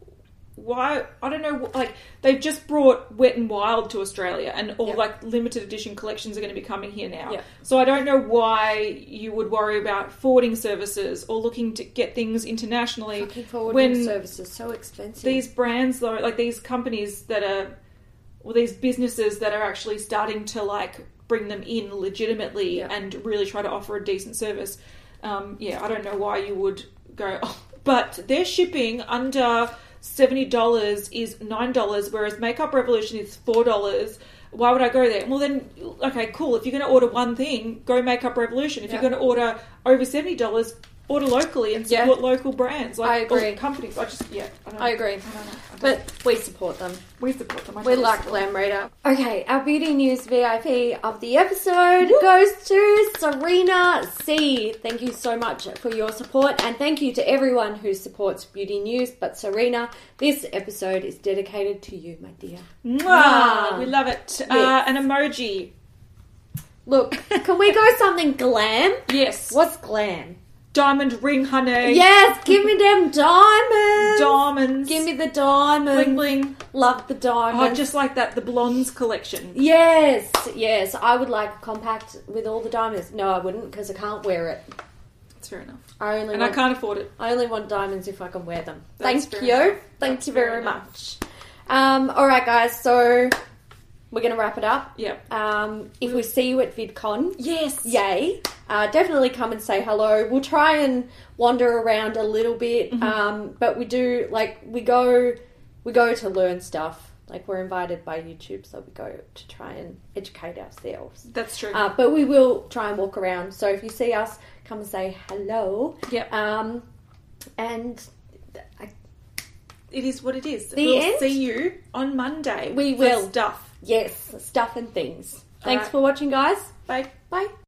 why, I don't know, like they've just brought Wet n Wild to Australia and all Yeah. like limited edition collections are going to be coming here now. Yeah. So I don't know why you would worry about forwarding services or looking to get things internationally fucking forwarding when services so expensive. these brands though, like these companies that are, or these businesses that are actually starting to like bring them in legitimately Yeah. and really try to offer a decent service. Um, yeah, I don't know why you would go, oh, but their shipping under seventy dollars is nine dollars, whereas Makeup Revolution is four dollars. Why would I go there? Well then, okay, cool. If you're going to order one thing, go Makeup Revolution. If Yeah. you're going to order over seventy dollars, order locally and Yeah. support local brands. Like, I agree. or companies. I just, yeah. I, don't know. I agree. I don't know. I don't But we support them. we support them. I We totally like support them. Glam Reader. Okay, our beauty news V I P of the episode goes to Serena C. Thank you so much for your support, and thank you to everyone who supports beauty news. But Serena, this episode is dedicated to you, my dear. Mwah! We love it. Uh, Yes. an emoji. Look, can we go something glam? Yes. What's glam? Diamond ring, honey. Yes, give me them diamonds. Diamonds. Give me the diamonds. bling bling. Love the diamonds. Oh, just like that, the blondes collection. Yes, yes. I would like a compact with all the diamonds. No, I wouldn't because I can't wear it. That's fair enough. I only And I want, can't afford it. I only want diamonds if I can wear them. That's Thank fair you. enough. Thank That's you fair very enough. much. Um, all right, guys. So we're going to wrap it up. Yep. Um, if we see you at VidCon, Yes. yay! Uh, definitely come and say hello. We'll try and wander around a little bit, Mm-hmm. um, but we do like we go we go to learn stuff. Like we're invited by YouTube, so we go to try and educate ourselves. That's true. Uh, but we will try and walk around. So if you see us, come and say hello. Yep. Um, and I, It is what it is. The we'll end? see you on Monday. We for will. Stuff. yes, stuff and things. Thanks right. for watching, guys. Bye. Bye.